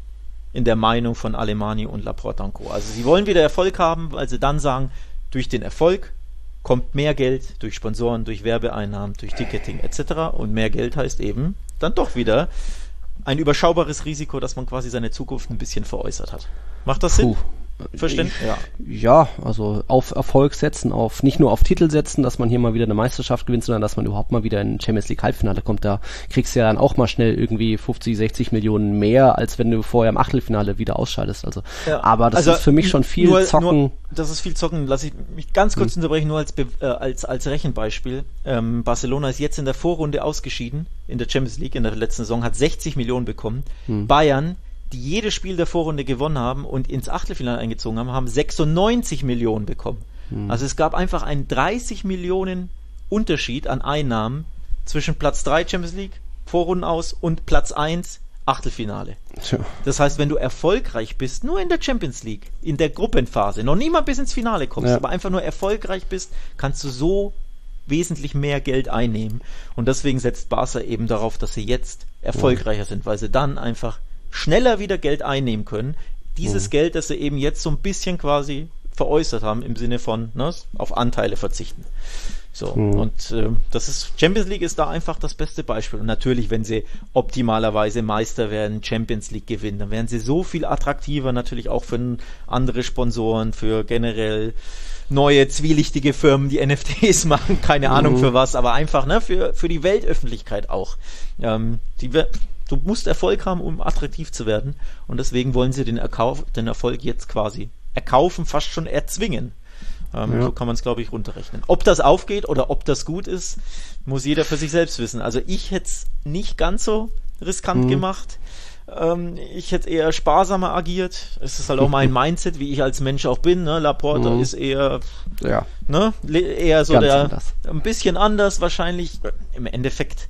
in der Meinung von Alemany und Laporta und Co. Also sie wollen wieder Erfolg haben, weil sie dann sagen, durch den Erfolg kommt mehr Geld durch Sponsoren, durch Werbeeinnahmen, durch Ticketing et cetera. Und mehr Geld heißt eben dann doch wieder ein überschaubares Risiko, dass man quasi seine Zukunft ein bisschen veräußert hat. Macht das Sinn? Puh. Verständlich? Ja. Ja, also auf Erfolg setzen, auf nicht nur auf Titel setzen, dass man hier mal wieder eine Meisterschaft gewinnt, sondern dass man überhaupt mal wieder in Champions League Halbfinale kommt. Da kriegst du ja dann auch mal schnell irgendwie fünfzig, sechzig Millionen mehr, als wenn du vorher im Achtelfinale wieder ausscheidest. Also, Ja. aber das Also, ist für mich schon viel nur, Zocken. Nur, das ist viel Zocken. Lass ich mich ganz kurz Hm. unterbrechen, nur als, Be äh, als, als Rechenbeispiel. Ähm, Barcelona ist jetzt in der Vorrunde ausgeschieden, in der Champions League, in der letzten Saison, hat sechzig Millionen bekommen. Hm. Bayern, die jedes Spiel der Vorrunde gewonnen haben und ins Achtelfinale eingezogen haben, haben sechsundneunzig Millionen bekommen. Hm. Also es gab einfach einen dreißig Millionen Unterschied an Einnahmen zwischen Platz drei Champions League, Vorrunden aus, und Platz eins Achtelfinale. Tja. Das heißt, wenn du erfolgreich bist, nur in der Champions League, in der Gruppenphase, noch nie mal bis ins Finale kommst, Ja. aber einfach nur erfolgreich bist, kannst du so wesentlich mehr Geld einnehmen. Und deswegen setzt Barca eben darauf, dass sie jetzt erfolgreicher sind, weil sie dann einfach schneller wieder Geld einnehmen können. Dieses Mhm. Geld, das sie eben jetzt so ein bisschen quasi veräußert haben, im Sinne von ne, auf Anteile verzichten. So, Mhm. und äh, das ist, Champions League ist da einfach das beste Beispiel. Und natürlich, wenn sie optimalerweise Meister werden, Champions League gewinnen, dann werden sie so viel attraktiver, natürlich auch für andere Sponsoren, für generell neue, zwielichtige Firmen, die N F Ts machen, keine Mhm. Ahnung für was, aber einfach ne, für, für die Weltöffentlichkeit auch. Ähm, die, wir- du musst Erfolg haben, um attraktiv zu werden. Und deswegen wollen sie den, Erkauf, den Erfolg jetzt quasi erkaufen, fast schon erzwingen. Ähm, Ja. So kann man es, glaube ich, runterrechnen. Ob das aufgeht oder ob das gut ist, muss jeder für sich selbst wissen. Also ich hätte es nicht ganz so riskant Mhm. gemacht. Ähm, ich hätte eher sparsamer agiert. Es ist halt auch mein Mindset, wie ich als Mensch auch bin. Ne? Laporta Mhm. ist eher, Ja, ne? Le- eher so Ganz der, anders. ein bisschen anders wahrscheinlich. Im Endeffekt,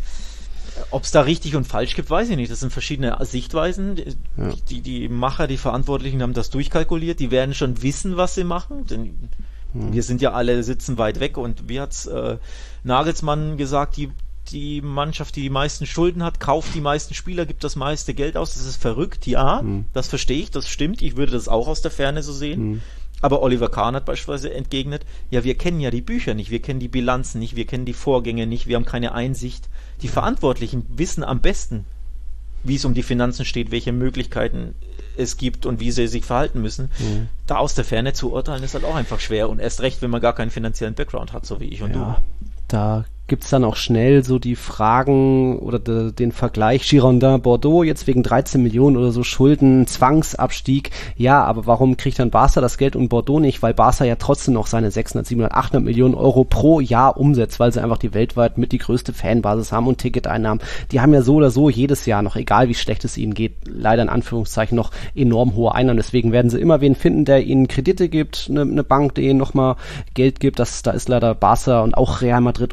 ob es da richtig und falsch gibt, weiß ich nicht. Das sind verschiedene Sichtweisen. Die, Ja. die, die Macher, die Verantwortlichen haben das durchkalkuliert. Die werden schon wissen, was sie machen. Denn Hm. wir sind ja alle, sitzen weit weg. Und wie hat's äh, Nagelsmann gesagt, die, die Mannschaft, die die meisten Schulden hat, kauft die meisten Spieler, gibt das meiste Geld aus. Das ist verrückt, ja. Hm. Das verstehe ich, das stimmt. Ich würde das auch aus der Ferne so sehen. Hm. Aber Oliver Kahn hat beispielsweise entgegnet, ja, wir kennen ja die Bücher nicht, wir kennen die Bilanzen nicht, wir kennen die Vorgänge nicht, wir haben keine Einsicht. Die Verantwortlichen wissen am besten, wie es um die Finanzen steht, welche Möglichkeiten es gibt und wie sie sich verhalten müssen. Mhm. Da aus der Ferne zu urteilen, ist halt auch einfach schwer und erst recht, wenn man gar keinen finanziellen Background hat, so wie ich und ja. Da gibt's dann auch schnell so die Fragen oder de, den Vergleich Girondin Bordeaux jetzt wegen dreizehn Millionen oder so Schulden, Zwangsabstieg. Ja, aber warum kriegt dann Barca das Geld und Bordeaux nicht? Weil Barca ja trotzdem noch seine sechshundert, siebenhundert, achthundert Millionen Euro pro Jahr umsetzt, weil sie einfach die weltweit mit die größte Fanbasis haben und Ticketeinnahmen. Die haben ja so oder so jedes Jahr noch, egal wie schlecht es ihnen geht, leider in Anführungszeichen noch enorm hohe Einnahmen. Deswegen werden sie immer wen finden, der ihnen Kredite gibt, eine, eine Bank, die ihnen nochmal Geld gibt. Das, da ist leider Barca und auch Real Madrid und Co.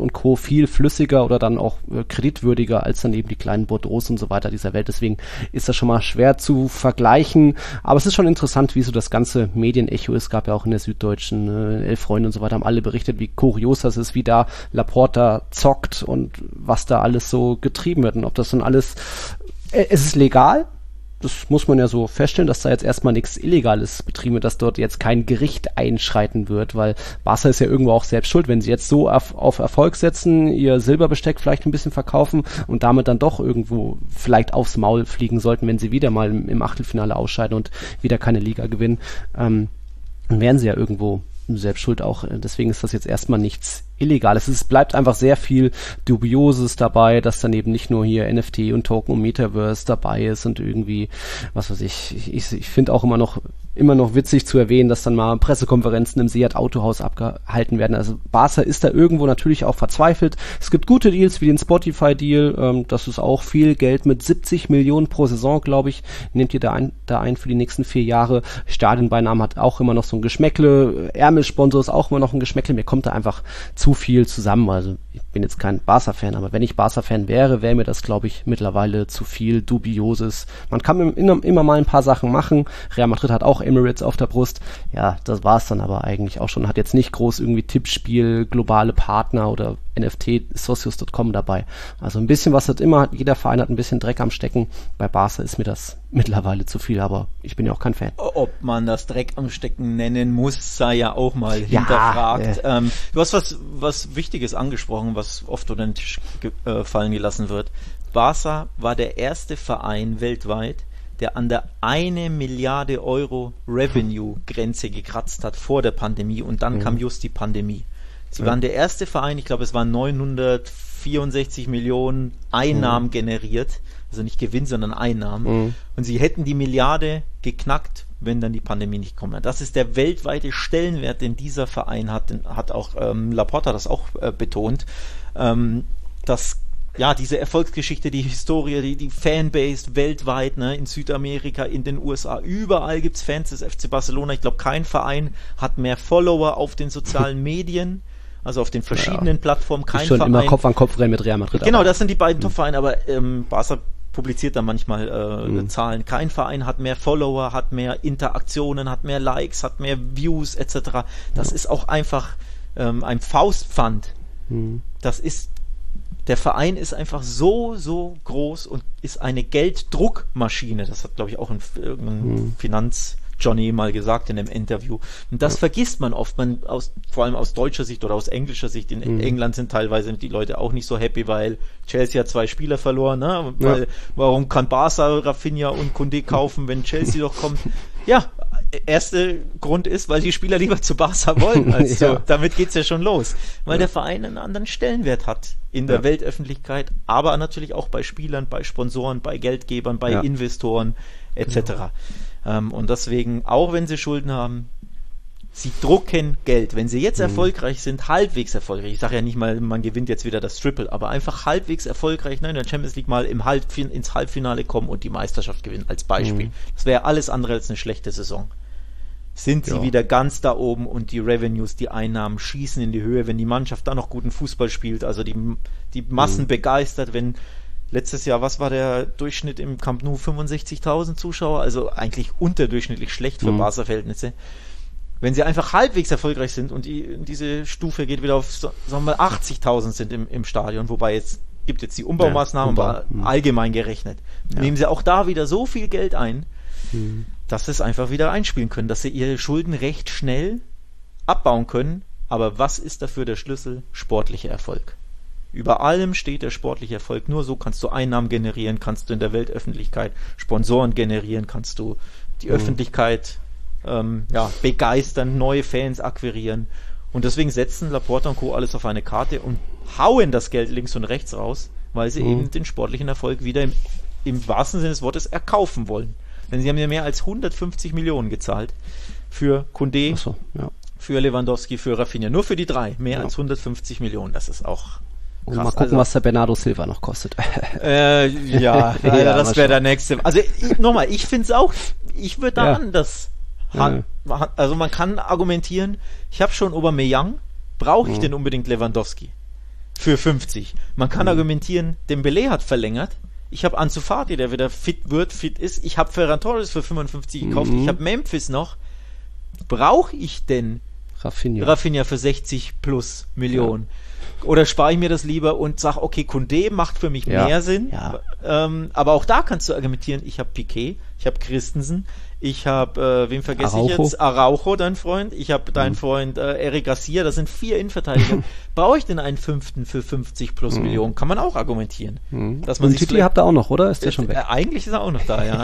viel flüssiger oder dann auch äh, kreditwürdiger als dann eben die kleinen Bordeaux und so weiter dieser Welt. Deswegen ist das schon mal schwer zu vergleichen. Aber es ist schon interessant, wie so das ganze Medienecho ist. Es gab ja auch in der Süddeutschen, äh, Elf Freunde und so weiter, haben alle berichtet, wie kurios das ist, wie da Laporta zockt und was da alles so getrieben wird und ob das dann alles, äh, es ist legal. Das muss man ja so feststellen, dass da jetzt erstmal nichts Illegales betrieben wird, dass dort jetzt kein Gericht einschreiten wird, weil Barca ist ja irgendwo auch selbst schuld, wenn sie jetzt so auf, auf Erfolg setzen, ihr Silberbesteck vielleicht ein bisschen verkaufen und damit dann doch irgendwo vielleicht aufs Maul fliegen sollten, wenn sie wieder mal im, im Achtelfinale ausscheiden und wieder keine Liga gewinnen, ähm, dann wären sie ja irgendwo selbst schuld auch. Deswegen ist das jetzt erstmal nichts Illegales. Es bleibt einfach sehr viel Dubioses dabei, dass dann eben nicht nur hier N F T und Token und Metaverse dabei ist und irgendwie, was weiß ich, ich, ich, ich finde auch immer noch immer noch witzig zu erwähnen, dass dann mal Pressekonferenzen im Seat Autohaus abgehalten werden. Also Barca ist da irgendwo natürlich auch verzweifelt. Es gibt gute Deals wie den Spotify-Deal, ähm, das ist auch viel Geld mit siebzig Millionen pro Saison, glaube ich, nehmt ihr da ein, da ein für die nächsten vier Jahre. Stadionbeinamen hat auch immer noch so ein Geschmäckle, Ärmelsponsor ist auch immer noch ein Geschmäckle, mir kommt da einfach zu viel zusammen. Also ich bin jetzt kein Barca-Fan, aber wenn ich Barca-Fan wäre, wäre mir das, glaube ich, mittlerweile zu viel Dubioses. Man kann immer, immer mal ein paar Sachen machen. Real Madrid hat auch Emirates auf der Brust. Ja, das war es dann aber eigentlich auch schon. Hat jetzt nicht groß irgendwie Tippspiel, globale Partner oder N F T, Socios Punkt com dabei. Also ein bisschen was hat immer, jeder Verein hat ein bisschen Dreck am Stecken. Bei Barca ist mir das mittlerweile zu viel, aber ich bin ja auch kein Fan. Ob man das Dreck am Stecken nennen muss, sei ja auch mal hinterfragt. Ja, äh. ähm, du hast was, was Wichtiges angesprochen, was oft unter den Tisch ge- äh, fallen gelassen wird. Barca war der erste Verein weltweit, der an der eine Milliarde Euro Revenue-Grenze gekratzt hat vor der Pandemie und dann mhm. kam just die Pandemie. Sie ja. waren der erste Verein, ich glaube es waren neunhundertvierundsechzig Millionen Einnahmen mhm. generiert, also nicht Gewinn, sondern Einnahmen. Mhm. Und sie hätten die Milliarde geknackt, wenn dann die Pandemie nicht kommt. Das ist der weltweite Stellenwert, den dieser Verein hat, den hat auch ähm, Laporta das auch äh, betont, ähm, dass ja, diese Erfolgsgeschichte, die Historie, die, die Fanbase weltweit, ne, in Südamerika, in den U S A, überall gibt's Fans des F C Barcelona. Ich glaube, kein Verein hat mehr Follower auf den sozialen Medien, also auf den verschiedenen ja, Plattformen. Kein ist schon Verein. Immer Kopf an Kopf rennen mit Real Madrid. Genau, das sind die beiden mhm. Top-Vereine, aber ähm, Barca publiziert da manchmal äh, mhm. Zahlen. Kein Verein hat mehr Follower, hat mehr Interaktionen, hat mehr Likes, hat mehr Views et cetera. Das ja. ist auch einfach ähm, ein Faustpfand. Mhm. Das ist Der Verein ist einfach so, so groß und ist eine Gelddruckmaschine. Das hat, glaube ich, auch ein, irgendein hm. Finanz-Johnny mal gesagt in einem Interview. Und das ja. vergisst man oft, man aus, vor allem aus deutscher Sicht oder aus englischer Sicht. In hm. England sind teilweise die Leute auch nicht so happy, weil Chelsea hat zwei Spieler verloren. Ne? Weil, ja. Warum kann Barca Rafinha und Koundé kaufen, wenn Chelsea doch kommt? Ja, erster Grund ist, weil die Spieler lieber zu Barca wollen. Also ja. damit geht's ja schon los. Weil ja. der Verein einen anderen Stellenwert hat in der ja. Weltöffentlichkeit, aber natürlich auch bei Spielern, bei Sponsoren, bei Geldgebern, bei ja. Investoren et cetera. Ja. Ähm, und deswegen, auch wenn sie Schulden haben, sie drucken Geld. Wenn sie jetzt mhm. erfolgreich sind, halbwegs erfolgreich, ich sage ja nicht mal, man gewinnt jetzt wieder das Triple, aber einfach halbwegs erfolgreich, ne, in der Champions League mal im Halb, ins Halbfinale kommen und die Meisterschaft gewinnen, als Beispiel. Mhm. Das wäre alles andere als eine schlechte Saison. Sind sie ja. wieder ganz da oben und die Revenues, die Einnahmen schießen in die Höhe, wenn die Mannschaft da noch guten Fußball spielt, also die, die Massen mhm. begeistert, wenn letztes Jahr, was war der Durchschnitt im Camp Nou? fünfundsechzigtausend Zuschauer, also eigentlich unterdurchschnittlich schlecht für mhm. Barca-Verhältnisse. Wenn sie einfach halbwegs erfolgreich sind und die, diese Stufe geht wieder auf, sagen wir mal, achtzigtausend sind im, im Stadion, wobei jetzt gibt jetzt die Umbaumaßnahmen, ja, aber mhm. allgemein gerechnet, ja. nehmen sie auch da wieder so viel Geld ein, mhm. dass sie es einfach wieder einspielen können, dass sie ihre Schulden recht schnell abbauen können. Aber was ist dafür der Schlüssel? Sportlicher Erfolg. Über allem steht der sportliche Erfolg. Nur so kannst du Einnahmen generieren, kannst du in der Weltöffentlichkeit Sponsoren generieren, kannst du die mhm. Öffentlichkeit ähm, ja, begeistern, neue Fans akquirieren. Und deswegen setzen Laporta und Co. alles auf eine Karte und hauen das Geld links und rechts raus, weil sie mhm. eben den sportlichen Erfolg wieder im, im wahrsten Sinne des Wortes erkaufen wollen. Denn sie haben ja mehr als hundertfünfzig Millionen gezahlt für Koundé, so, ja. für Lewandowski, für Rafinha. Nur für die drei. Mehr ja. als hundertfünfzig Millionen. Das ist auch krass. Und mal gucken, also, was der Bernardo Silva noch kostet. Äh, ja, ja, das wäre der nächste. Also nochmal, ich finde es auch, ich würde da ja. anders. Ja. Also man kann argumentieren, ich habe schon Aubameyang, brauche ich mhm. denn unbedingt Lewandowski? für fünfzig. Man kann mhm. argumentieren, Dembélé hat verlängert. Ich habe Ansu Fati, der wieder fit wird, fit ist. Ich habe Ferran Torres für fünfundfünfzig gekauft. Mhm. Ich habe Memphis noch. Brauche ich denn Rafinha. Rafinha für sechzig plus Millionen? Ja. Oder spare ich mir das lieber und sage, okay, Koundé macht für mich ja. mehr Sinn. Ja. Ähm, aber auch da kannst du argumentieren, ich habe Piqué, ich habe Christensen, ich habe, äh, wem vergesse Araujo. ich jetzt? Araujo, dein Freund. Ich habe deinen mhm. Freund äh, Eric Garcia. Das sind vier Innenverteidiger. Brauche ich denn einen fünften für fünfzig plus mhm. Millionen? Kann man auch argumentieren. Mhm. Dass man und Titi habt ihr auch noch, oder? Ist der schon weg? Äh, eigentlich ist er auch noch da, ja.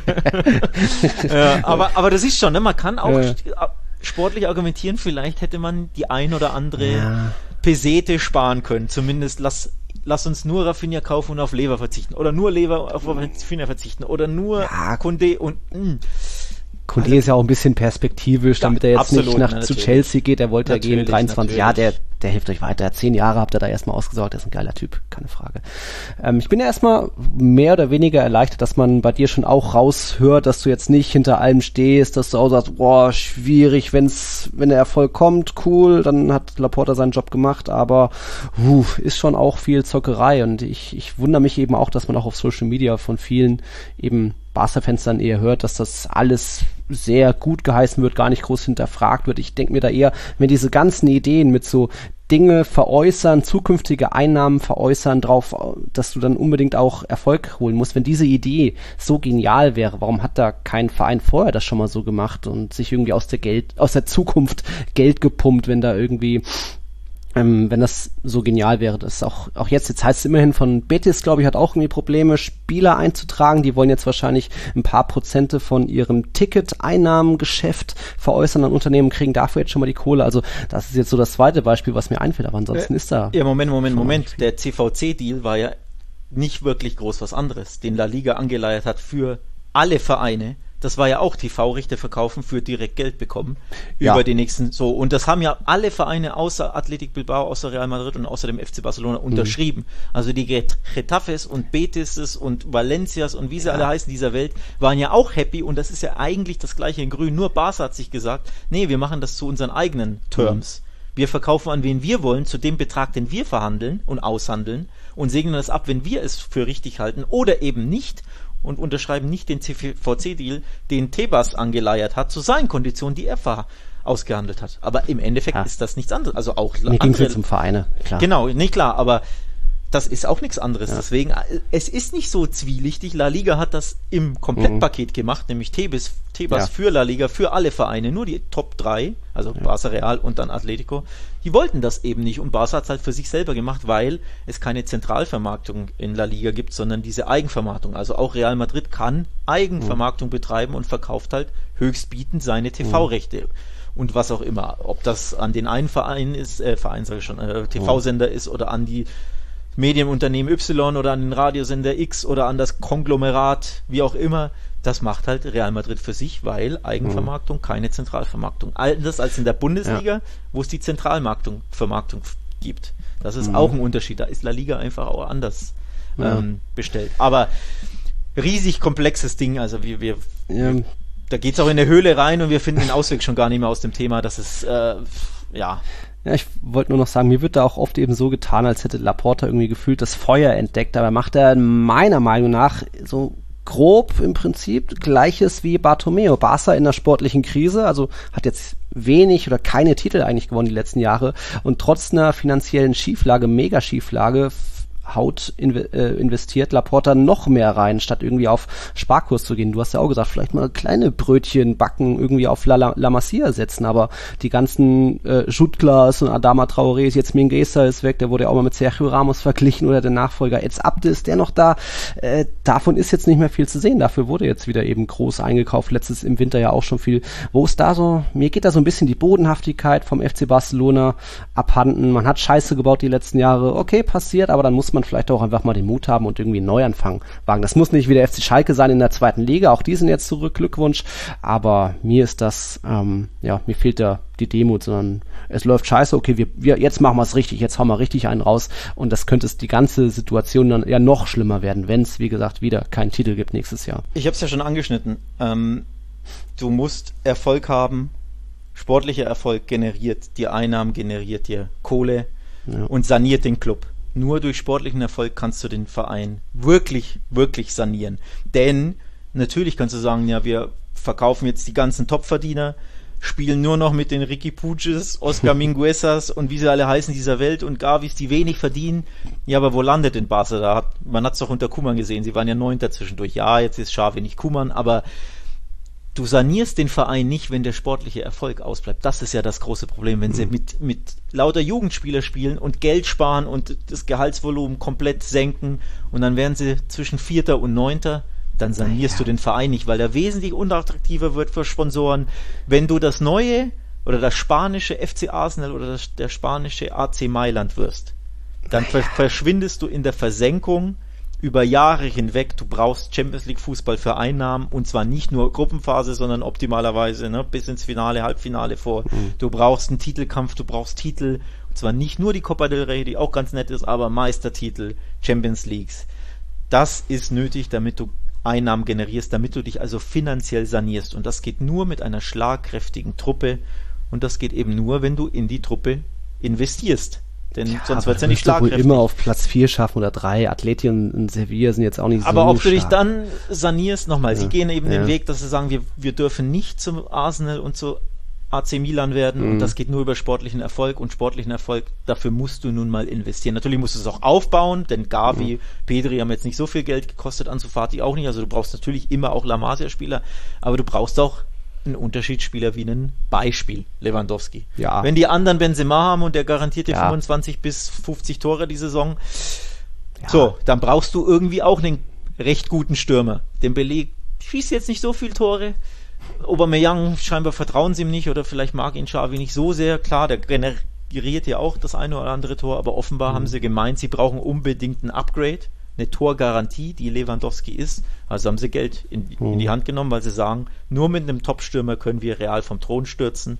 ja aber, aber das ist schon, ne? Man kann auch äh. sportlich argumentieren, vielleicht hätte man die ein oder andere ja. Pesete sparen können. Zumindest lass Lass uns nur Rafinha kaufen und auf Lever verzichten. Oder nur Lever auf Rafinha verzichten. Oder nur ja. Koundé und... Mh. Koundé also, ist ja auch ein bisschen perspektivisch, damit ja, er jetzt absolut, nicht nach, zu Chelsea geht. Er wollte ja gehen, dreiundzwanzig. Ja, der, der hilft euch weiter. Zehn Jahre habt ihr da erstmal ausgesorgt. Der ist ein geiler Typ, keine Frage. Ähm, ich bin ja erstmal mehr oder weniger erleichtert, dass man bei dir schon auch raushört, dass du jetzt nicht hinter allem stehst, dass du auch sagst, boah, schwierig, wenn's, wenn der Erfolg kommt, cool, dann hat Laporta seinen Job gemacht, aber uh, ist schon auch viel Zockerei und ich, ich wundere mich eben auch, dass man auch auf Social Media von vielen eben Barca-Fans dann eher hört, dass das alles sehr gut geheißen wird, gar nicht groß hinterfragt wird. Ich denke mir da eher, wenn diese ganzen Ideen mit so Dinge veräußern, zukünftige Einnahmen veräußern drauf, dass du dann unbedingt auch Erfolg holen musst. Wenn diese Idee so genial wäre, warum hat da kein Verein vorher das schon mal so gemacht und sich irgendwie aus der Geld, aus der Zukunft Geld gepumpt, wenn da irgendwie Ähm, wenn das so genial wäre, das auch, auch jetzt, jetzt heißt es immerhin von Betis, glaube ich, hat auch irgendwie Probleme, Spieler einzutragen, die wollen jetzt wahrscheinlich ein paar Prozente von ihrem Ticket-Einnahmengeschäft veräußern an Unternehmen, kriegen dafür jetzt schon mal die Kohle, also das ist jetzt so das zweite Beispiel, was mir einfällt, aber ansonsten äh, ist da... Ja, Moment, Moment, Moment, der C V C-Deal war ja nicht wirklich groß was anderes, den La Liga angeleiert hat für alle Vereine. Das war ja auch T V-Rechte verkaufen für direkt Geld bekommen ja. über die nächsten, so. Und das haben ja alle Vereine außer Athletic Bilbao, außer Real Madrid und außer dem F C Barcelona unterschrieben. Mhm. Also die Getafes und Betises und Valencias und wie sie ja. alle heißen dieser Welt waren ja auch happy und das ist ja eigentlich das gleiche in Grün. Nur Barca hat sich gesagt, nee, wir machen das zu unseren eigenen Terms. Mhm. Wir verkaufen an wen wir wollen, zu dem Betrag, den wir verhandeln und aushandeln und segnen das ab, wenn wir es für richtig halten oder eben nicht. Und unterschreiben nicht den C V C-Deal, den Tebas angeleiert hat, zu seinen Konditionen, die er ver- ausgehandelt hat. Aber im Endeffekt ja. ist das nichts anderes. Also auch Mir ging es jetzt um Vereine, klar. Genau, nicht klar, aber das ist auch nichts anderes. Ja. Deswegen, es ist nicht so zwielichtig. La Liga hat das im Komplettpaket mhm. gemacht, nämlich Tebas, Tebas ja. für La Liga, für alle Vereine, nur die Top drei, also ja. Barca, Real und dann Atletico, die wollten das eben nicht. Und Barca hat es halt für sich selber gemacht, weil es keine Zentralvermarktung in La Liga gibt, sondern diese Eigenvermarktung. Also auch Real Madrid kann Eigenvermarktung mhm. betreiben und verkauft halt höchstbietend seine T V-Rechte. Mhm. Und was auch immer. Ob das an den einen Verein ist, äh, Verein sage ich schon, äh, T V-Sender mhm. ist oder an die Medienunternehmen Y oder an den Radiosender X oder an das Konglomerat, wie auch immer, das macht halt Real Madrid für sich, weil Eigenvermarktung, mhm. keine Zentralvermarktung. Anders als in der Bundesliga, ja. wo es die Zentralmarktung Vermarktung gibt. Das ist mhm. auch ein Unterschied. Da ist La Liga einfach auch anders ja. ähm, bestellt. Aber riesig komplexes Ding, also wir, wir, ja. wir da geht es auch in der Höhle rein und wir finden den Ausweg schon gar nicht mehr aus dem Thema. Das ist, äh, ja... Ja, ich wollte nur noch sagen, mir wird da auch oft eben so getan, als hätte Laporta irgendwie gefühlt das Feuer entdeckt, aber macht er meiner Meinung nach so grob im Prinzip Gleiches wie Bartomeu. Barca in der sportlichen Krise, also hat jetzt wenig oder keine Titel eigentlich gewonnen die letzten Jahre und trotz einer finanziellen Schieflage, Mega-Schieflage, Haut inve- äh, investiert Laporta noch mehr rein, statt irgendwie auf Sparkurs zu gehen. Du hast ja auch gesagt, vielleicht mal kleine Brötchen backen, irgendwie auf La, La, La Masia setzen, aber die ganzen äh, Jutglas und Adama Traoré ist jetzt, Mingueza ist weg, der wurde ja auch mal mit Sergio Ramos verglichen oder der Nachfolger Eds Abde ist der noch da. Äh, davon ist jetzt nicht mehr viel zu sehen. Dafür wurde jetzt wieder eben groß eingekauft. Letztes im Winter ja auch schon viel. Wo ist da so, mir geht da so ein bisschen die Bodenhaftigkeit vom F C Barcelona abhanden. Man hat Scheiße gebaut die letzten Jahre. Okay, passiert, aber dann muss man vielleicht auch einfach mal den Mut haben und irgendwie einen Neuanfang wagen. Das muss nicht wie der F C Schalke sein in der zweiten Liga, auch die sind jetzt zurück, Glückwunsch, aber mir ist das, ähm, ja, mir fehlt da die Demut, sondern es läuft scheiße, okay, wir, wir jetzt machen wir es richtig, jetzt hauen wir richtig einen raus und das könnte es die ganze Situation dann ja noch schlimmer werden, wenn es, wie gesagt, wieder keinen Titel gibt nächstes Jahr. Ich habe es ja schon angeschnitten, ähm, du musst Erfolg haben, sportlicher Erfolg generiert dir Einnahmen, generiert dir Kohle, ja. und saniert den Club. Nur durch sportlichen Erfolg kannst du den Verein wirklich, wirklich sanieren. Denn natürlich kannst du sagen, ja, wir verkaufen jetzt die ganzen Topverdiener, spielen nur noch mit den Ricky Puches, Oscar Minguezas und wie sie alle heißen dieser Welt und Gavis, die wenig verdienen. Ja, aber wo landet denn Barca da? Hat, man hat es doch unter Koeman gesehen, sie waren ja Neunter zwischendurch. Ja, jetzt ist Xavi nicht Koeman, aber du sanierst den Verein nicht, wenn der sportliche Erfolg ausbleibt. Das ist ja das große Problem, wenn sie Mhm. mit, mit lauter Jugendspieler spielen und Geld sparen und das Gehaltsvolumen komplett senken und dann werden sie zwischen Vierter und Neunter, dann sanierst Ja. du den Verein nicht, weil der wesentlich unattraktiver wird für Sponsoren. Wenn du das neue oder das spanische F C Arsenal oder das, der spanische A C Mailand wirst, dann ver verschwindest du in der Versenkung über Jahre hinweg. Du brauchst Champions League Fußball für Einnahmen und zwar nicht nur Gruppenphase, sondern optimalerweise ne, bis ins Finale, Halbfinale vor. Mhm. Du brauchst einen Titelkampf, du brauchst Titel, und zwar nicht nur die Copa del Rey, die auch ganz nett ist, aber Meistertitel, Champions Leagues. Das ist nötig, damit du Einnahmen generierst, damit du dich also finanziell sanierst. Und das geht nur mit einer schlagkräftigen Truppe und das geht eben nur, wenn du in die Truppe investierst. Denn Ja, sonst aber wird es ja du nicht wirst doch wohl schlagkräftig. immer auf Platz vier schaffen oder drei. Atleti und, und Sevilla sind jetzt auch nicht Aber so ob du dich stark. dann sanierst, nochmal, sie Ja, gehen eben ja. den Weg, dass sie sagen, wir, wir dürfen nicht zum Arsenal und zu A C Milan werden Mhm. und das geht nur über sportlichen Erfolg und sportlichen Erfolg, dafür musst du nun mal investieren. Natürlich musst du es auch aufbauen, denn Gavi, Mhm. Pedri haben jetzt nicht so viel Geld gekostet, Ansu Fati auch nicht, also du brauchst natürlich immer auch La Masia-Spieler, aber du brauchst auch einen Unterschiedsspieler wie einen Beispiel, Lewandowski. Ja. Wenn die anderen Benzema haben und der garantiert dir Ja. fünfundzwanzig bis fünfzig Tore die Saison, Ja. so, dann brauchst du irgendwie auch einen recht guten Stürmer. Dembélé schießt jetzt nicht so viel Tore. Aubameyang, scheinbar vertrauen sie ihm nicht oder vielleicht mag ihn Xavi nicht so sehr. Klar, der generiert ja auch das eine oder andere Tor, aber offenbar Mhm. haben sie gemeint, sie brauchen unbedingt ein Upgrade, eine Torgarantie, die Lewandowski ist. Also haben sie Geld in, Mhm. in die Hand genommen, weil sie sagen, nur mit einem Top-Stürmer können wir Real vom Thron stürzen.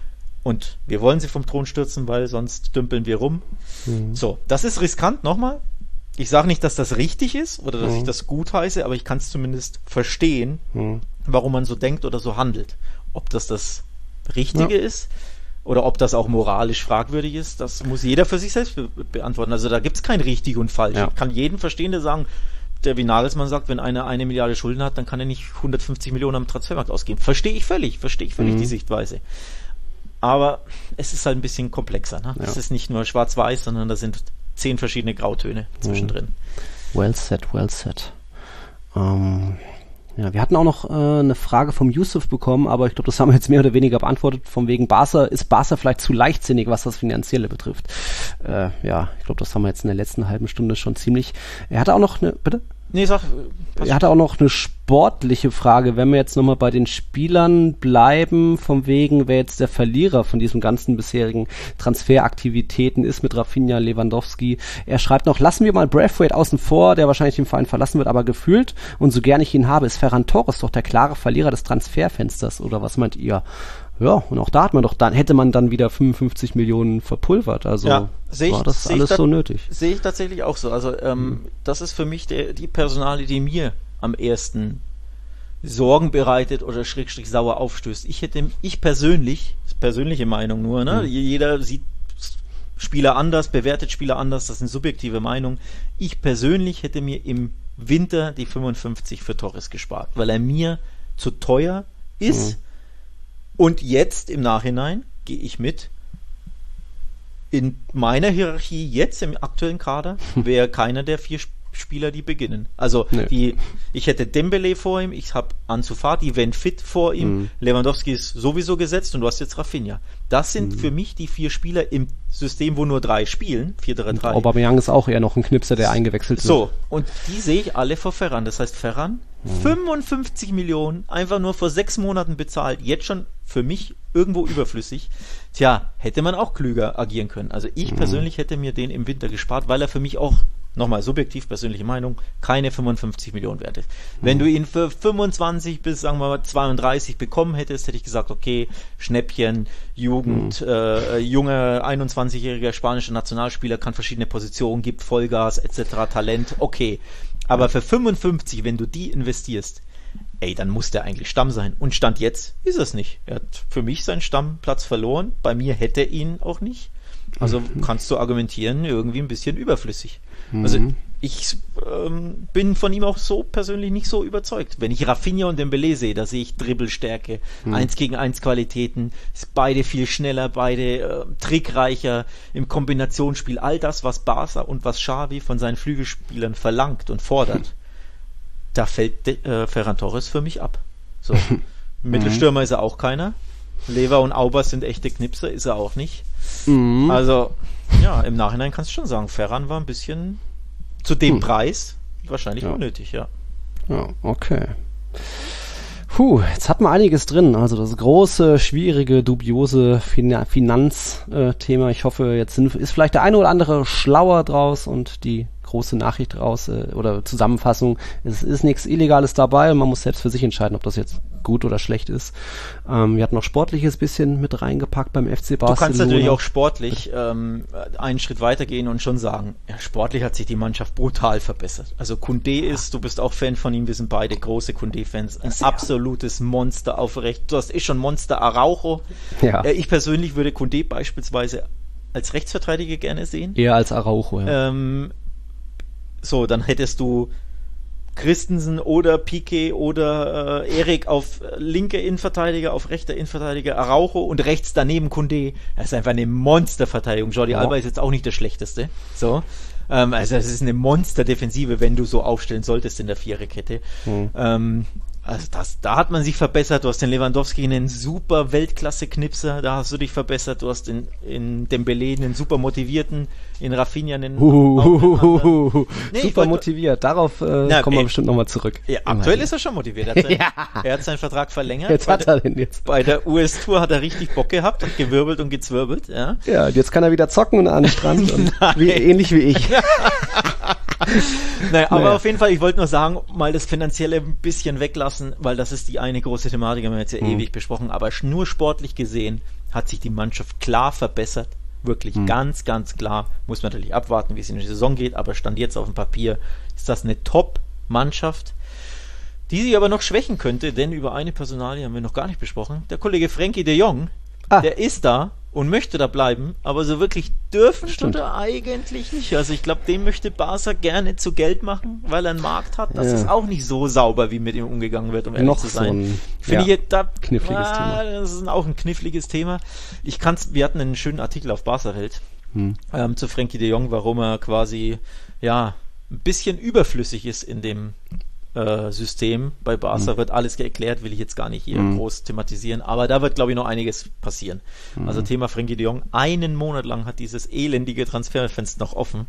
Und wir wollen sie vom Thron stürzen, weil sonst dümpeln wir rum. Mhm. So, das ist riskant, nochmal. Ich sage nicht, dass das richtig ist oder dass Mhm. ich das gut heiße, aber ich kann es zumindest verstehen, Mhm. warum man so denkt oder so handelt. Ob das das Richtige Ja. ist oder ob das auch moralisch fragwürdig ist, das muss jeder für sich selbst be beantworten. Also da gibt es kein richtig und falsch. Ja. Ich kann jeden verstehen, der sagen, der wie Nagelsmann sagt, wenn einer eine Milliarde Schulden hat, dann kann er nicht hundertfünfzig Millionen am Transfermarkt ausgeben. Verstehe ich völlig, verstehe ich völlig Mhm. die Sichtweise. Aber es ist halt ein bisschen komplexer. Ne? Ja. Es ist nicht nur schwarz-weiß, sondern da sind zehn verschiedene Grautöne zwischendrin. Well said, well said. Ähm, ja, wir hatten auch noch äh, eine Frage vom Yusuf bekommen, aber ich glaube, das haben wir jetzt mehr oder weniger beantwortet. Von wegen Barca, ist Barca vielleicht zu leichtsinnig, was das Finanzielle betrifft? Äh, ja, ich glaube, das haben wir jetzt in der letzten halben Stunde schon ziemlich. Er hatte auch noch eine, bitte? Nee, sag, pass Er hatte auch noch eine sportliche Frage. Wenn wir jetzt nochmal bei den Spielern bleiben, von wegen, wer jetzt der Verlierer von diesen ganzen bisherigen Transferaktivitäten ist mit Rafinha, Lewandowski. Er schreibt noch, lassen wir mal Braithwaite außen vor, der wahrscheinlich den Verein verlassen wird, aber gefühlt, und so gern ich ihn habe, ist Ferran Torres doch der klare Verlierer des Transferfensters, oder was meint ihr? Ja, und auch da hat man doch dann, hätte man dann wieder fünfundfünfzig Millionen verpulvert, also Ja, seh ich- war das seh ich alles da- so nötig. Sehe ich tatsächlich auch so. Also ähm, das ist für mich der, die Personalie, die mir am ersten Sorgen bereitet oder schrägstrich sauer aufstößt. Ich hätte, ich persönlich, das ist persönliche Meinung nur, ne? Mhm. Jeder sieht Spieler anders, bewertet Spieler anders, das ist eine subjektive Meinung. Ich persönlich hätte mir im Winter die fünfundfünfzig für Torres gespart, weil er mir zu teuer ist. Mhm. Und jetzt im Nachhinein gehe ich mit. In meiner Hierarchie jetzt im aktuellen Kader wäre keiner der vier Sp- Spieler, die beginnen. Also Nee. die, ich hätte Dembélé vor ihm, ich habe Ansu Fati, wenn fit vor ihm, Mhm. Lewandowski ist sowieso gesetzt und du hast jetzt Rafinha. Das sind Mhm. für mich die vier Spieler im System, wo nur drei spielen, vier drei drei. Aubameyang ist auch eher noch ein Knipser, der eingewechselt wird. So, und die sehe ich alle vor Ferran. Das heißt, Ferran, fünfundfünfzig Millionen, einfach nur vor sechs Monaten bezahlt, jetzt schon für mich irgendwo überflüssig. Tja, hätte man auch klüger agieren können. Also ich persönlich hätte mir den im Winter gespart, weil er für mich auch, nochmal subjektiv, persönliche Meinung, keine fünfundfünfzig Millionen wert ist. Wenn du ihn für fünfundzwanzig bis, sagen wir mal, zweiunddreißig bekommen hättest, hätte ich gesagt, okay, Schnäppchen, Jugend, äh, junger, einundzwanzigjähriger spanischer Nationalspieler, kann verschiedene Positionen, gibt Vollgas, et cetera, Talent, okay. Aber für fünfundfünfzig, wenn du die investierst, ey, dann muss der eigentlich Stamm sein. Und Stand jetzt ist es nicht. Er hat für mich seinen Stammplatz verloren. Bei mir hätte er ihn auch nicht. Also mhm. kannst du argumentieren, irgendwie ein bisschen überflüssig. Mhm. Also ich ähm, bin von ihm auch so persönlich nicht so überzeugt. Wenn ich Rafinha und Dembélé sehe, da sehe ich Dribbelstärke, mhm. eins gegen eins Qualitäten, ist beide viel schneller, beide äh, trickreicher im Kombinationsspiel. All das, was Barca und was Xavi von seinen Flügelspielern verlangt und fordert, mhm. da fällt äh, Ferran Torres für mich ab. So. Mittelstürmer mhm. ist er auch keiner. Lever und Auber sind echte Knipser, ist er auch nicht. Mhm. Also, ja, im Nachhinein kannst du schon sagen, Ferran war ein bisschen zu dem hm. Preis wahrscheinlich ja. unnötig, ja. Ja, okay. Puh, jetzt hat man einiges drin. Also das große, schwierige, dubiose fin- Finanzthema. Ich hoffe, jetzt sind, ist vielleicht der eine oder andere schlauer draus und die große Nachricht raus äh, oder Zusammenfassung. Es ist nichts Illegales dabei und man muss selbst für sich entscheiden, ob das jetzt gut oder schlecht ist. Ähm, wir hatten noch Sportliches bisschen mit reingepackt beim F C Barcelona. Du kannst natürlich auch sportlich ähm, einen Schritt weitergehen und schon sagen, ja, sportlich hat sich die Mannschaft brutal verbessert. Also Koundé ist, du bist auch Fan von ihm, wir sind beide große Koundé-Fans, ein ja. absolutes Monster aufrecht. Du hast eh schon Monster Araujo. Ja. Äh, ich persönlich würde Koundé beispielsweise als Rechtsverteidiger gerne sehen. Eher als Araujo, ja. Ähm, so, dann hättest du Christensen oder Piqué oder äh, Erik auf linke Innenverteidiger, auf rechter Innenverteidiger, Araujo und rechts daneben Koundé. Das ist einfach eine Monsterverteidigung. Jordi ja. Alba ist jetzt auch nicht der schlechteste. So, ähm, also es ist eine Monsterdefensive, wenn du so aufstellen solltest in der Viererkette. Mhm. Ähm, also das, da hat man sich verbessert. Du hast den Lewandowski einen super Weltklasse-Knipser, da hast du dich verbessert. Du hast in, in Dembélé einen super motivierten, in Rafinha einen Uhuhuhuhu. nee, super motiviert. Darauf äh, na, kommen wir ey, bestimmt nochmal zurück. Ja, aktuell ist er schon motiviert. Er hat, sein, ja. er hat seinen Vertrag verlängert. Jetzt hat er den jetzt. Bei der U S-Tour hat er richtig Bock gehabt und gewirbelt und gezwirbelt. Ja, ja, und jetzt kann er wieder zocken und an den Strand. und wie, ähnlich wie ich. naja, aber naja. auf jeden Fall, ich wollte nur sagen, mal das Finanzielle ein bisschen weglassen, weil das ist die eine große Thematik, haben wir jetzt ja mhm. ewig besprochen, aber nur sportlich gesehen hat sich die Mannschaft klar verbessert, wirklich mhm. ganz, ganz klar, muss man natürlich abwarten, wie es in die Saison geht, aber stand jetzt auf dem Papier, ist das eine Top-Mannschaft, die sich aber noch schwächen könnte, denn über eine Personalie haben wir noch gar nicht besprochen, der Kollege Frenkie de Jong, ah. der ist da und möchte da bleiben, aber so wirklich dürfen tut er eigentlich nicht. Also ich glaube, den möchte Barca gerne zu Geld machen, weil er einen Markt hat. Das ja. ist auch nicht so sauber, wie mit ihm umgegangen wird, um ehrlich Noch zu sein. So ein, Finde ja, ich da, kniffliges ah, Thema. Das ist auch ein kniffliges Thema. Ich kann's, wir hatten einen schönen Artikel auf Barca-Welt hm. ähm, zu Frenkie de Jong, warum er quasi ja ein bisschen überflüssig ist in dem Äh, System. Bei Barca mhm. wird alles erklärt, will ich jetzt gar nicht hier mhm. groß thematisieren, aber da wird, glaube ich, noch einiges passieren. Mhm. Also Thema Frenkie de Jong, einen Monat lang hat dieses elendige Transferfenster noch offen.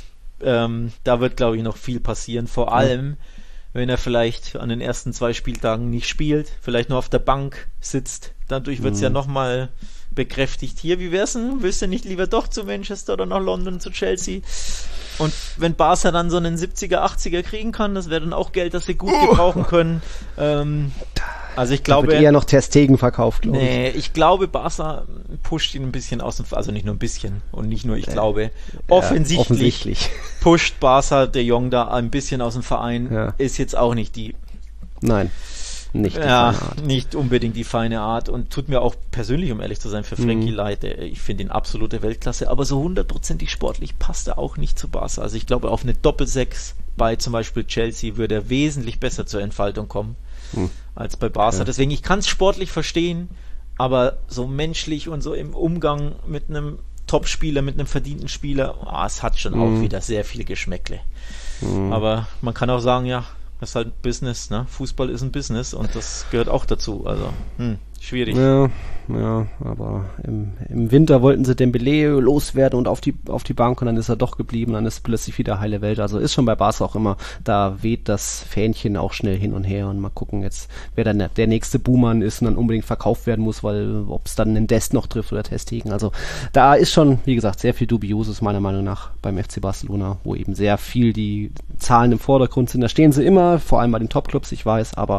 Ähm, da wird, glaube ich, noch viel passieren, vor allem, mhm. wenn er vielleicht an den ersten zwei Spieltagen nicht spielt, vielleicht nur auf der Bank sitzt, dadurch wird es mhm. ja nochmal bekräftigt. Hier, wie wär's denn? Willst du nicht lieber doch zu Manchester oder nach London, zu Chelsea? Und wenn Barca dann so einen siebziger, achtziger kriegen kann, das wäre dann auch Geld, das sie gut gebrauchen können. Ähm, also ich glaube... Da wird eher noch Ter Stegen verkauft, glaube nee, ich. ich glaube, Barca pusht ihn ein bisschen aus dem... Also nicht nur ein bisschen und nicht nur ich äh, glaube. Offensichtlich, ja, offensichtlich pusht Barca de Jong da ein bisschen aus dem Verein. Ja. Ist jetzt auch nicht die... Nein. Nicht, die ja, nicht unbedingt die feine Art und tut mir auch persönlich, um ehrlich zu sein, für Frenkie mhm. leid. Ich finde ihn absolute Weltklasse, aber so hundertprozentig sportlich passt er auch nicht zu Barca. Also ich glaube, auf eine Doppelsechs bei zum Beispiel Chelsea würde er wesentlich besser zur Entfaltung kommen mhm. als bei Barca. Ja. Deswegen, ich kann es sportlich verstehen, aber so menschlich und so im Umgang mit einem Top-Spieler, mit einem verdienten Spieler, oh, es hat schon mhm. auch wieder sehr viel Geschmäckle. Mhm. Aber man kann auch sagen, ja, das ist halt Business, ne? Fußball ist ein Business und das gehört auch dazu. Also, hm, schwierig. Ja, ja, aber im, im Winter wollten sie Dembélé loswerden und auf die auf die Bank und dann ist er doch geblieben, dann ist plötzlich wieder heile Welt. Also ist schon bei Barca auch immer, da weht das Fähnchen auch schnell hin und her und mal gucken jetzt, wer dann der, der nächste Buhmann ist und dann unbedingt verkauft werden muss, weil ob es dann einen Dest noch trifft oder Ter Stegen. Also da ist schon, wie gesagt, sehr viel Dubioses meiner Meinung nach beim F C Barcelona, wo eben sehr viel die Zahlen im Vordergrund sind. Da stehen sie immer, vor allem bei den Topclubs, ich weiß, aber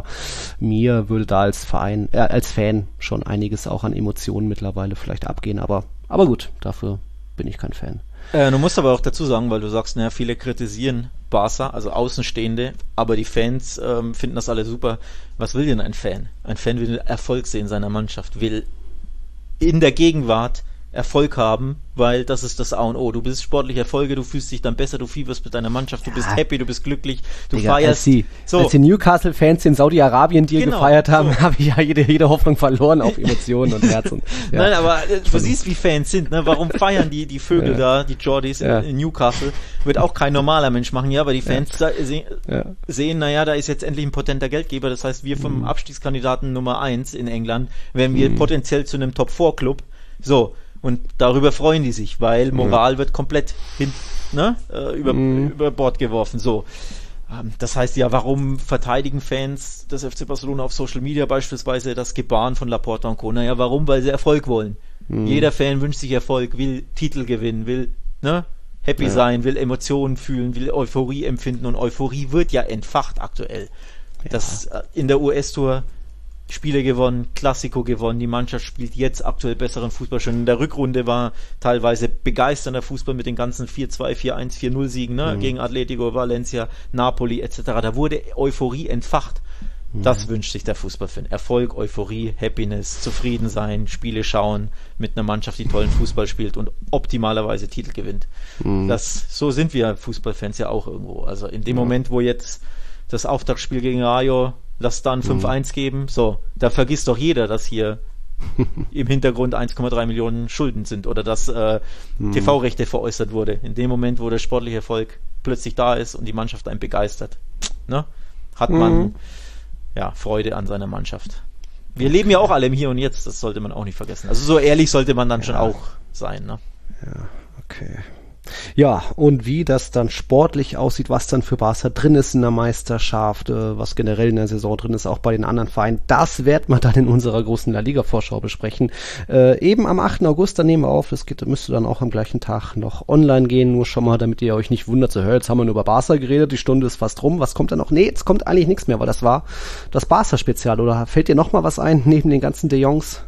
mir würde da als Verein, äh, als Fan schon einiges auch an Emotionen mittlerweile vielleicht abgehen, aber, aber gut, dafür bin ich kein Fan. Äh, du musst aber auch dazu sagen, weil du sagst, naja, viele kritisieren Barca, also Außenstehende, aber die Fans ähm, finden das alle super. Was will denn ein Fan? Ein Fan will Erfolg sehen seiner Mannschaft, will in der Gegenwart Erfolg haben, weil das ist das A und O. Du bist sportlich Erfolge, du fühlst dich dann besser, du fieberst mit deiner Mannschaft, du ja. bist happy, du bist glücklich, du Digga, feierst. Als die, so. als die Newcastle-Fans in Saudi-Arabien dir genau, gefeiert haben, so. habe ich ja jede, jede Hoffnung verloren auf Emotionen und Herzen. Ja. Nein, aber äh, du siehst, wie Fans sind, ne? Warum feiern die die Vögel ja. da, die Jordis ja. in, in Newcastle? Wird auch kein normaler Mensch machen, ja, aber die Fans ja. da, se ja. sehen, naja, da ist jetzt endlich ein potenter Geldgeber, das heißt, wir vom mhm. Abstiegskandidaten Nummer eins in England werden wir mhm. potenziell zu einem Top vier Club. So. Und darüber freuen die sich, weil Moral mhm. wird komplett hin, ne, äh, über, mhm. über Bord geworfen. So, ähm, das heißt ja, warum verteidigen Fans des F C Barcelona auf Social Media beispielsweise das Gebaren von Laporta und Co.? Naja, warum? Weil sie Erfolg wollen. Mhm. Jeder Fan wünscht sich Erfolg, will Titel gewinnen, will ne, happy ja. sein, will Emotionen fühlen, will Euphorie empfinden und Euphorie wird ja entfacht aktuell. Ja. Das äh, in der U S-Tour Spiele gewonnen, Klassiko gewonnen, die Mannschaft spielt jetzt aktuell besseren Fußball. Schon in der Rückrunde war teilweise begeisternder Fußball mit den ganzen vier zwei, vier eins, vier null Siegen ne? mhm. gegen Atletico, Valencia, Napoli et cetera. Da wurde Euphorie entfacht. Mhm. Das wünscht sich der Fußballfan. Erfolg, Euphorie, Happiness, zufrieden sein, Spiele schauen mit einer Mannschaft, die tollen Fußball spielt und optimalerweise Titel gewinnt. Mhm. Das, so sind wir Fußballfans ja auch irgendwo. Also in dem mhm. Moment, wo jetzt das Auftaktspiel gegen Rayo, lass dann fünf eins geben, so, da vergisst doch jeder, dass hier im Hintergrund eins Komma drei Millionen Schulden sind oder dass äh, mhm. T V-Rechte veräußert wurde. In dem Moment, wo der sportliche Erfolg plötzlich da ist und die Mannschaft einen begeistert, ne, hat man mhm. ja Freude an seiner Mannschaft. Wir leben ja auch alle im Hier und Jetzt, das sollte man auch nicht vergessen. Also so ehrlich sollte man dann ja. schon auch sein, ne? Ja, okay. Ja, und wie das dann sportlich aussieht, was dann für Barca drin ist in der Meisterschaft, äh, was generell in der Saison drin ist, auch bei den anderen Vereinen, das werden wir dann in unserer großen La Liga-Vorschau besprechen. Äh, eben am achten August, da nehmen wir auf, das geht, müsste dann auch am gleichen Tag noch online gehen, nur schon mal, damit ihr euch nicht wundert, so, hör, jetzt haben wir nur über Barca geredet, die Stunde ist fast rum, was kommt da noch? Nee, jetzt kommt eigentlich nichts mehr, weil das war das Barca-Spezial, oder fällt dir noch mal was ein, neben den ganzen De Jongs?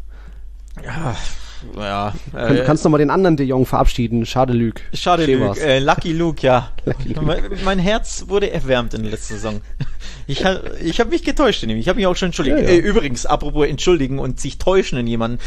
Ja, Ja, äh, du kannst nochmal den anderen De Jong verabschieden. Schade Luke. Schade Luke. Äh, Lucky Luke, ja. Lucky Luke. Mein, mein Herz wurde erwärmt in der letzten Saison. Ich, ha, ich habe mich getäuscht in ihm. Ich habe mich auch schon entschuldigt. Ja, ja. Äh, übrigens, apropos entschuldigen und sich täuschen in jemanden.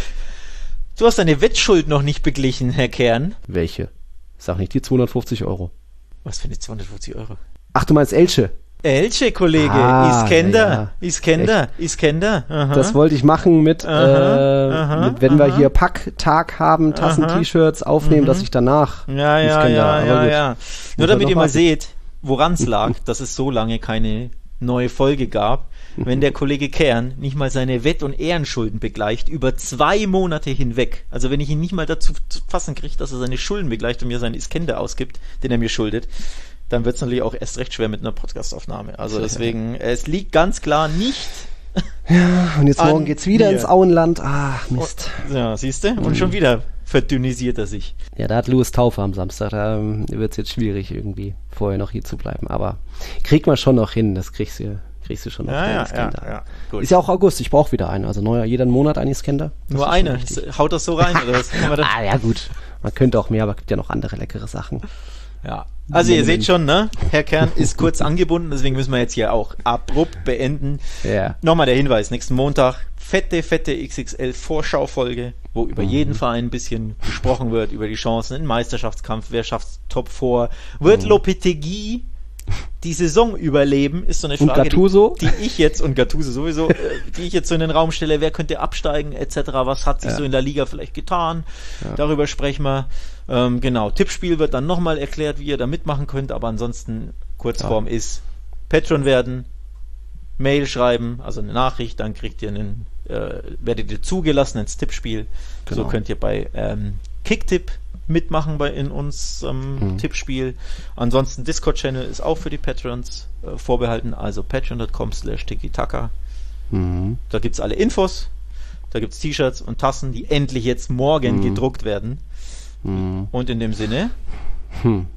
Du hast deine Wettschuld noch nicht beglichen, Herr Kern. Welche? Sag nicht die zweihundertfünfzig Euro. Was für eine zweihundertfünfzig Euro? Ach, du meinst Elche? Elche, Kollege, ah, Iskender, ja. Iskender, Iskender. Aha. Das wollte ich machen mit, aha, äh, aha, mit wenn aha. wir hier Packtag haben, Tassen-T-Shirts aufnehmen, mhm. dass ich danach Ja, ja, Iskender, ja, ja, ja. Nur damit ihr mal seht, woran es lag, dass es so lange keine neue Folge gab, wenn der Kollege Kern nicht mal seine Wett- und Ehrenschulden begleicht, über zwei Monate hinweg. Also wenn ich ihn nicht mal dazu zu fassen kriege, dass er seine Schulden begleicht und mir seinen Iskender ausgibt, den er mir schuldet, dann wird es natürlich auch erst recht schwer mit einer Podcastaufnahme. Also deswegen, es liegt ganz klar nicht. Ja, und jetzt morgen geht's wieder mir. ins Auenland. Ah, Mist. Und, ja, siehst du? Und mhm. schon wieder verdünnisiert er sich. Ja, da hat Louis Taufe am Samstag. Da ähm, wird es jetzt schwierig, irgendwie vorher noch hier zu bleiben. Aber kriegt man schon noch hin. Das kriegst du, kriegst du schon noch. Ja, ja, ja, ja. Gut. Ist ja auch August. Ich brauche wieder einen. Also neuer, jeden Monat einen Iskender. Nur eine? Haut das so rein? Oder was? Ah, ja, gut. Man könnte auch mehr, aber es gibt ja noch andere leckere Sachen. Ja, also ihr seht schon, ne? Herr Kern ist kurz angebunden, deswegen müssen wir jetzt hier auch abrupt beenden. Ja. Nochmal der Hinweis, nächsten Montag, fette, fette X X L-Vorschaufolge, wo über mhm. jeden Verein ein bisschen gesprochen wird, über die Chancen im Meisterschaftskampf, wer schafft Top vier. Wird mhm. Lopetegui die Saison überleben, ist so eine Frage, die, die ich jetzt, und Gattuso sowieso, äh, die ich jetzt so in den Raum stelle, wer könnte absteigen, et cetera. Was hat sich ja. so in der Liga vielleicht getan? Ja. Darüber sprechen wir. Ähm, genau, Tippspiel wird dann nochmal erklärt, wie ihr da mitmachen könnt, aber ansonsten Kurzform ja. ist Patreon werden, Mail schreiben, also eine Nachricht, dann kriegt ihr einen, äh, werdet ihr zugelassen ins Tippspiel. Genau. So könnt ihr bei ähm, Kicktipp mitmachen bei in uns ähm, mhm. Tippspiel. Ansonsten Discord-Channel ist auch für die Patrons äh, vorbehalten, also patreon dot com slash tiki-taka. Mhm. Da gibt's alle Infos, da gibt's T-Shirts und Tassen, die endlich jetzt morgen mhm. gedruckt werden. Mhm. Und in dem Sinne hm.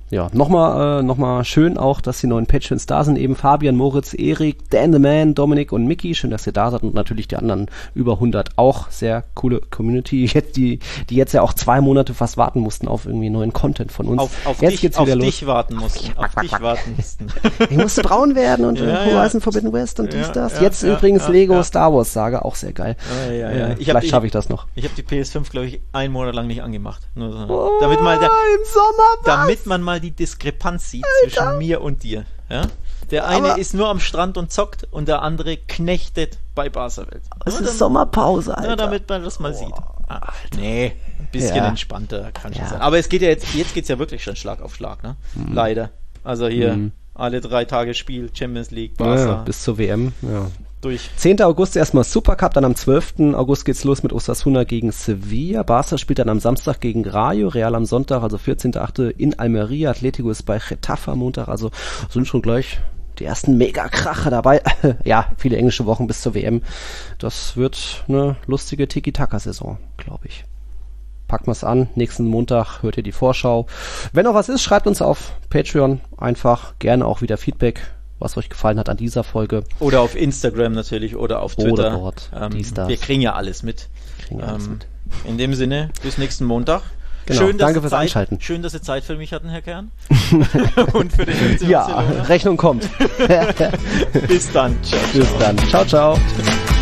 ja, nochmal, äh, nochmal schön auch, dass die neuen Patreons da sind, eben Fabian, Moritz, Erik, Dan the Man, Dominik und Micky, schön, dass ihr da seid und natürlich die anderen über hundert, auch sehr coole Community, jetzt, die, die jetzt ja auch zwei Monate fast warten mussten auf irgendwie neuen Content von uns. Auf, auf jetzt dich, geht's auf wieder dich los. warten mussten, auf dich warten mussten. Ich musste braun werden und Ja, äh, Horizon ja. Forbidden West und dies, Ja, das. ja, jetzt ja, übrigens ja, Lego ja. Star Wars Saga, auch sehr geil. Ah, ja, Äh, ja. Ich vielleicht hab, schaffe ich das noch. Ich habe die P S fünf, glaube ich, einen Monat lang nicht angemacht. Nur so. Oh, damit, mal der, im Sommer was? damit man mal die Diskrepanz sieht zwischen mir und dir. Ja? Der eine Aber- ist nur am Strand und zockt und der andere knechtet bei Barca-Welt. Es Nur ist damit- Sommerpause, Alter. Ja, damit man das mal sieht. Ah, nee, ein bisschen Ja. entspannter kann schon Ja. sein. Aber es geht ja jetzt, jetzt geht's ja wirklich schon Schlag auf Schlag, ne? Leider. Also hier Mhm. alle drei Tage Spiel, Champions League, Ja, Barca, ja, bis zur W M, ja. durch. zehnten August erstmal Supercup, dann am zwölften August geht's los mit Osasuna gegen Sevilla. Barca spielt dann am Samstag gegen Rayo, Real am Sonntag, also vierzehnten achten in Almeria. Atletico ist bei Getafe am Montag, also sind schon gleich die ersten Mega-Kracher dabei. Ja, viele englische Wochen bis zur W M. Das wird eine lustige Tiki-Taka-Saison, glaube ich. Packt mal's an. Nächsten Montag hört ihr die Vorschau. Wenn noch was ist, schreibt uns auf Patreon einfach. Gerne auch wieder Feedback, was euch gefallen hat an dieser Folge. Oder auf Instagram natürlich oder auf Twitter. Oder dort, Ähm, dies, das. wir kriegen ja alles mit. Kriegen wir alles Ähm, mit. In dem Sinne, bis nächsten Montag. Genau, Schön, dass danke Sie fürs Zeit, Einschalten. Schön, dass Sie Zeit für mich hatten, Herr Kern. Und für den F C Ja, Barcelona. Rechnung kommt. Bis dann. Ciao, Bis ciao. dann. Ciao, ciao.